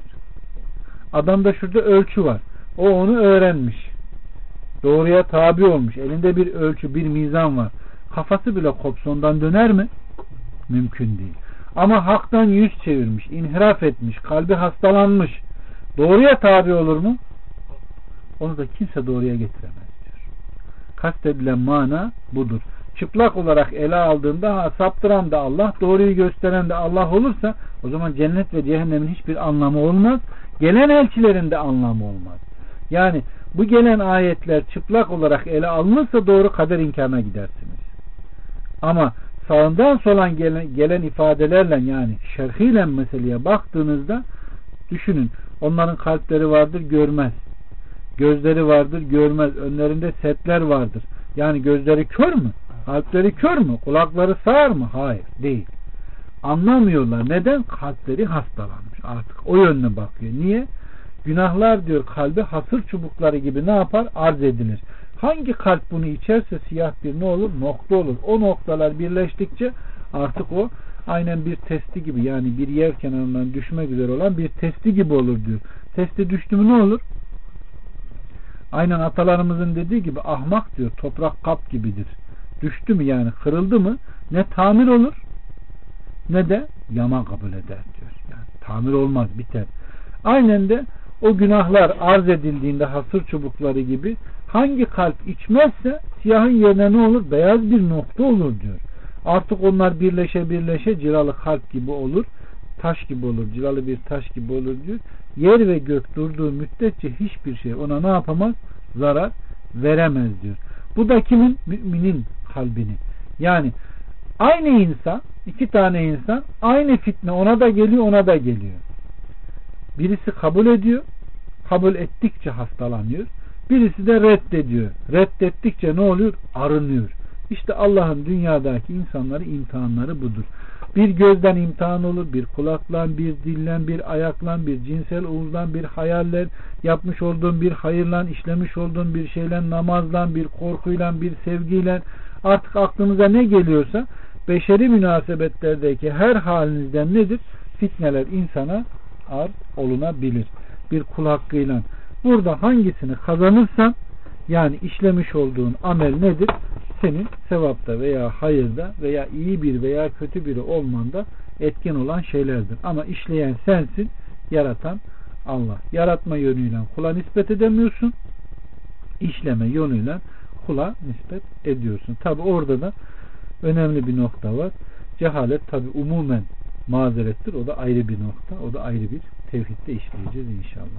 Adamda şurada ölçü var. O onu öğrenmiş. Doğruya tabi olmuş. Elinde bir ölçü, bir mizan var. Kafası bile kopsa ondan döner mi? Mümkün değil. Ama haktan yüz çevirmiş, inhiraf etmiş, kalbi hastalanmış, doğruya tabi olur mu? Onu da kimse doğruya getiremez diyor. Kastedilen mana budur. Çıplak olarak ele aldığında ha, saptıran da Allah, doğruyu gösteren de Allah olursa o zaman cennet ve cehennemin hiçbir anlamı olmaz. Gelen elçilerin de anlamı olmaz. Yani bu gelen ayetler çıplak olarak ele alınırsa doğru kader inkarına gidersiniz. Ama sağından solan gelen, gelen ifadelerle yani şerhiyle meseleye baktığınızda düşünün, onların kalpleri vardır görmez. Gözleri vardır görmez. Önlerinde setler vardır. Yani gözleri kör mü? Kalpleri kör mü? Kulakları sağır mı? Hayır, değil. Anlamıyorlar. Neden? Kalpleri hastalanmış. Artık o yönüne bakıyor. Niye? Günahlar diyor kalbi hasır çubukları gibi ne yapar? Arz edilir. Hangi kalp bunu içerse siyah bir ne olur? Nokta olur. O noktalar birleştikçe artık o aynen bir testi gibi, yani bir yer kenarından düşmek üzere olan bir testi gibi olur diyor. Testi düştü mü ne olur? Aynen atalarımızın dediği gibi ahmak diyor toprak kap gibidir. Düştü mü yani kırıldı mı ne tamir olur ne de yama kabul eder diyor. Yani tamir olmaz, biter. Aynen de o günahlar arz edildiğinde hasır çubukları gibi hangi kalp içmezse siyahın yerine ne olur? Beyaz bir nokta olur diyor. Artık onlar birleşe birleşe cilalı kalp gibi olur. Taş gibi olur. Cilalı bir taş gibi olur diyor. Yer ve gök durduğu müddetçe hiçbir şey ona ne yapamaz? Zarar veremez diyor. Bu da kimin? Müminin kalbini. Yani aynı insan, iki tane insan, aynı fitne ona da geliyor, ona da geliyor. Birisi kabul ediyor. Kabul ettikçe hastalanıyor. Birisi de reddediyor. Reddettikçe ne oluyor? Arınıyor. İşte Allah'ın dünyadaki insanları imtihanları budur. Bir gözden imtihan olur, bir kulaklan, bir dillen, bir ayaklan, bir cinsel uğurdan, bir hayaller, yapmış olduğun bir hayırla, işlemiş olduğun bir şeyle, namazdan, bir korkuyla, bir sevgiyle, artık aklınıza ne geliyorsa beşeri münasebetlerdeki her halinizden nedir? Fitneler insana arz olunabilir. Bir kul hakkıyla. Burada hangisini kazanırsan yani işlemiş olduğun amel nedir? Senin sevapta veya hayırda veya iyi bir veya kötü biri olmanda etken olan şeylerdir. Ama işleyen sensin, yaratan Allah. Yaratma yönüyle kula nispet edemiyorsun. İşleme yönüyle kula nispet ediyorsun. Tabi orada da önemli bir nokta var. Cehalet tabi umumen mazerettir. O da ayrı bir nokta. O da ayrı bir tevhidde işleyeceğiz inşallah.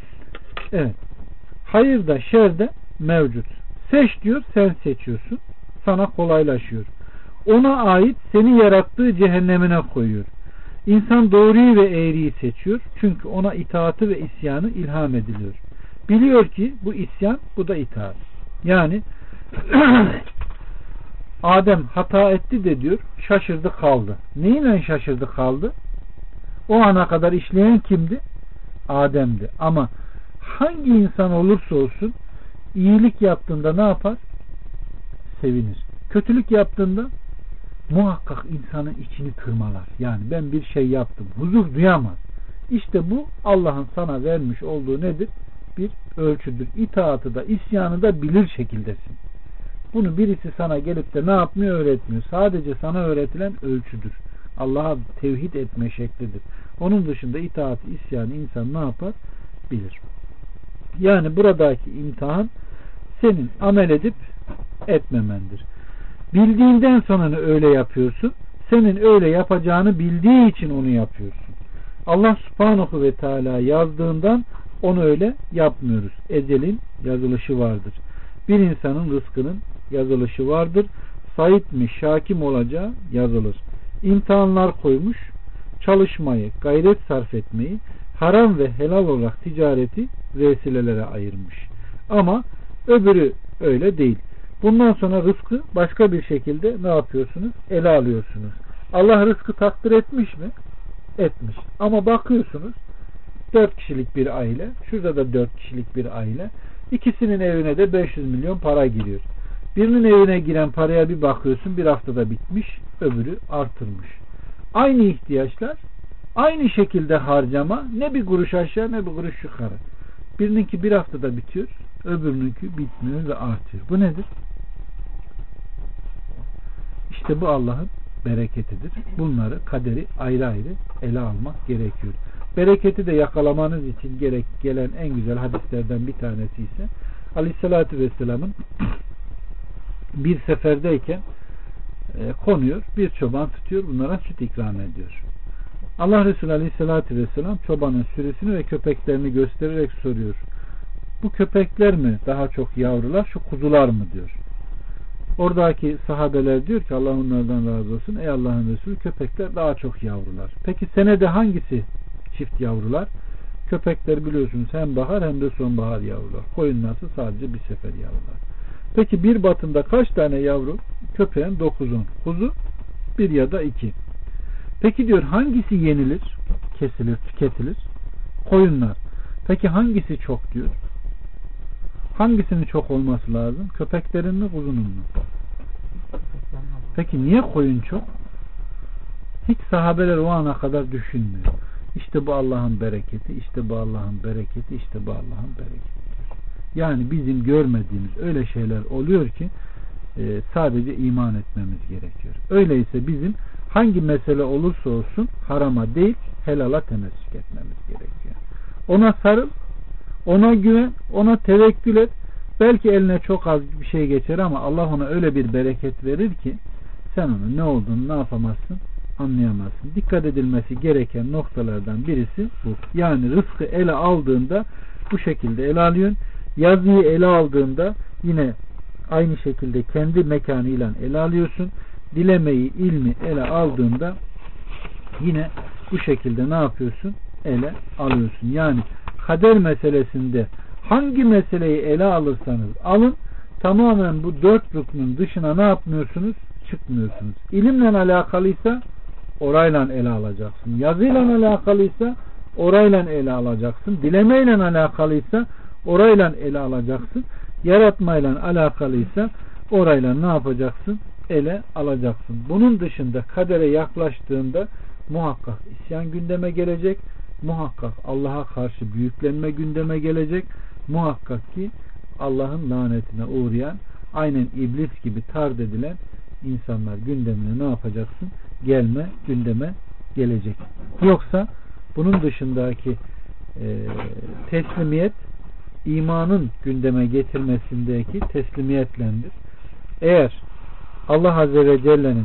Evet. Hayır da şer de mevcut. Seç diyor, sen seçiyorsun. Sana kolaylaşıyor. Ona ait seni yarattığı cehennemine koyuyor. İnsan doğruyu ve eğriyi seçiyor. Çünkü ona itaatı ve isyanı ilham ediliyor. Biliyor ki bu isyan, bu da itaat. Yani Adem hata etti de diyor, şaşırdı kaldı. Neyle şaşırdı kaldı? O ana kadar işleyen kimdi? Adem'di. Ama hangi insan olursa olsun iyilik yaptığında ne yapar? Sevinir. Kötülük yaptığında muhakkak insanın içini kırmalar. Yani ben bir şey yaptım. Huzur duyamaz. İşte bu Allah'ın sana vermiş olduğu nedir? Bir ölçüdür. İtaatı da isyanı da bilir şekildesin. Bunu birisi sana gelip de ne yapmıyor? Öğretmiyor. Sadece sana öğretilen ölçüdür. Allah'a tevhid etme şeklidir. Onun dışında itaatı, isyanı insan ne yapar? Bilir. Yani buradaki imtihan senin amel edip etmemendir. Bildiğinden sonra öyle yapıyorsun. Senin öyle yapacağını bildiği için onu yapıyorsun. Allah subhanahu ve teala yazdığından onu öyle yapmıyoruz. Ecelin yazılışı vardır. Bir insanın rızkının yazılışı vardır. Sait mi, şakim olacağı yazılır. İmtihanlar koymuş. Çalışmayı, gayret sarf etmeyi, haram ve helal olarak ticareti vesilelere ayırmış. Ama öbürü öyle değil. Bundan sonra rızkı başka bir şekilde ne yapıyorsunuz? Ele alıyorsunuz. Allah rızkı takdir etmiş mi? Etmiş. Ama bakıyorsunuz dört kişilik bir aile, şurada da dört kişilik bir aile, ikisinin evine de beş yüz milyon para giriyor. Birinin evine giren paraya bir bakıyorsun bir haftada bitmiş, öbürü artırmış. Aynı ihtiyaçlar, aynı şekilde harcama, ne bir kuruş aşağı ne bir kuruş yukarı. Birininki bir haftada bitiyor, öbürününki bitmiyor ve artıyor. Bu nedir? İşte bu Allah'ın bereketidir. Bunları, kaderi ayrı ayrı ele almak gerekiyor. Bereketi de yakalamanız için gerek gelen en güzel hadislerden bir tanesi ise Aleyhisselatü Vesselam'ın bir seferdeyken e, konuyor, bir çoban tutuyor, bunlara süt ikram ediyor. Allah Resulü Aleyhisselatü Vesselam çobanın sürüsünü ve köpeklerini göstererek soruyor. Bu köpekler mi daha çok yavrular, şu kuzular mı diyor. Oradaki sahabeler diyor ki Allah onlardan razı olsun. Ey Allah'ın Resulü, köpekler daha çok yavrular. Peki senede hangisi çift yavrular? Köpekler biliyorsunuz hem bahar hem de sonbahar yavrular. Koyunlarsa sadece bir sefer yavrular. Peki bir batında kaç tane yavru? Köpeğin dokuz on. Kuzu bir ya da iki. Peki diyor hangisi yenilir? Kesilir, tüketilir? Koyunlar. Peki hangisi çok diyor? Hangisinin çok olması lazım? Köpeklerin mi, kuzunun mu? Peki niye koyun çok? Hiç sahabeler o ana kadar düşünmüyor. İşte bu Allah'ın bereketi, işte bu Allah'ın bereketi, işte bu Allah'ın bereketi. Yani bizim görmediğimiz öyle şeyler oluyor ki e, sadece iman etmemiz gerekiyor. Öyleyse bizim hangi mesele olursa olsun harama değil, helala temessük etmemiz gerekiyor. Ona sarıl, ona güven, ona tevekkül et. Belki eline çok az bir şey geçer ama Allah ona öyle bir bereket verir ki sen onun ne olduğunu ne yapamazsın, anlayamazsın. Dikkat edilmesi gereken noktalardan birisi bu. Yani rızkı ele aldığında bu şekilde ele alıyorsun. Yazıyı ele aldığında yine aynı şekilde kendi mekanıyla ele alıyorsun. Dilemeyi, ilmi ele aldığında yine bu şekilde ne yapıyorsun? Ele alıyorsun. Yani kader meselesinde hangi meseleyi ele alırsanız alın, tamamen bu dört rüknün dışına ne yapmıyorsunuz? Çıkmıyorsunuz. İlimle alakalıysa orayla ele alacaksın. Yazıyla alakalıysa orayla ele alacaksın. Dilemeyle alakalıysa orayla ele alacaksın. Yaratmayla alakalıysa orayla ne yapacaksın? Ele alacaksın. Bunun dışında kadere yaklaştığında muhakkak isyan gündeme gelecek. Muhakkak Allah'a karşı büyüklenme gündeme gelecek. Muhakkak ki Allah'ın lanetine uğrayan, aynen iblis gibi tard edilen insanlar gündemine ne yapacaksın? Gelme gündeme gelecek. Yoksa bunun dışındaki e, teslimiyet imanın gündeme getirmesindeki teslimiyetlendir. Eğer Allah Azze ve Celle'nin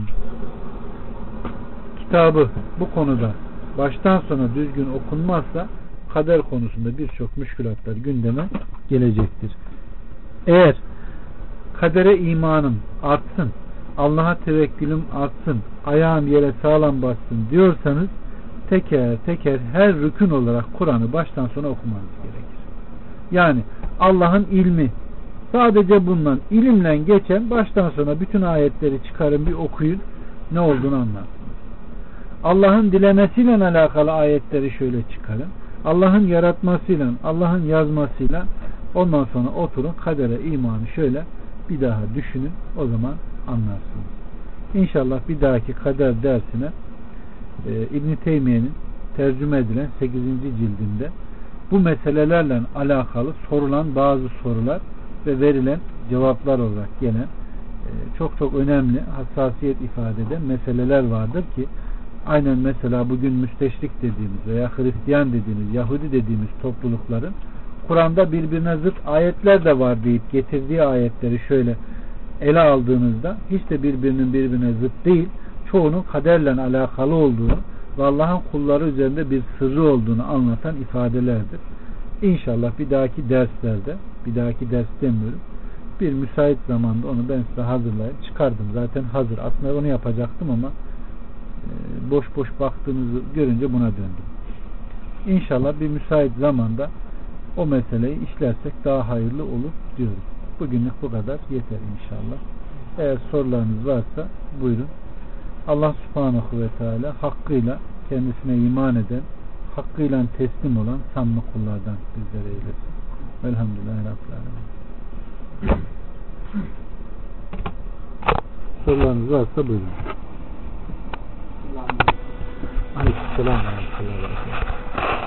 kitabı bu konuda baştan sona düzgün okunmazsa kader konusunda birçok müşkülatlar gündeme gelecektir. Eğer kadere imanım artsın, Allah'a tevekkülüm artsın, ayağım yere sağlam bassın diyorsanız teker teker her rükün olarak Kur'an'ı baştan sona okumanız gerekir. Yani Allah'ın ilmi, sadece bundan ilimle geçen baştan sona bütün ayetleri çıkarın bir okuyun, ne olduğunu anlarsınız. Allah'ın dilemesiyle alakalı ayetleri şöyle çıkarın. Allah'ın yaratmasıyla, Allah'ın yazmasıyla ondan sonra oturun kadere imanı şöyle bir daha düşünün, o zaman anlarsınız. İnşallah bir dahaki kader dersine e, İbn-i Teymiye'nin tercüme edilen sekizinci cildinde bu meselelerle alakalı sorulan bazı sorular ve verilen cevaplar olarak gelen e, çok çok önemli hassasiyet ifade eden meseleler vardır ki aynen mesela bugün müsteşrik dediğimiz veya Hristiyan dediğimiz, Yahudi dediğimiz toplulukların Kur'an'da birbirine zıt ayetler de var deyip getirdiği ayetleri şöyle ele aldığınızda hiç de birbirinin birbirine zıt değil, çoğunun kaderle alakalı olduğunu ve Allah'ın kulları üzerinde bir sırrı olduğunu anlatan ifadelerdir. İnşallah bir dahaki derslerde, bir dahaki ders demiyorum, bir müsait zamanda onu ben size hazırlayıp çıkardım. Zaten hazır. Aslında onu yapacaktım ama boş boş baktığınızı görünce buna döndüm. İnşallah bir müsait zamanda o meseleyi işlersek daha hayırlı olur diyorum. Bugünlük bu kadar yeter inşallah. Eğer sorularınız varsa buyurun. Allah subhanahu ve teala hakkıyla kendisine iman eden, hakkıyla teslim olan samimi kullardan bizlere eylesin. Elhamdülillahi Rabbil Alemin. Sorularınız varsa buyurun. Aleykümselam ve rahmetullahi ve berekatuhu.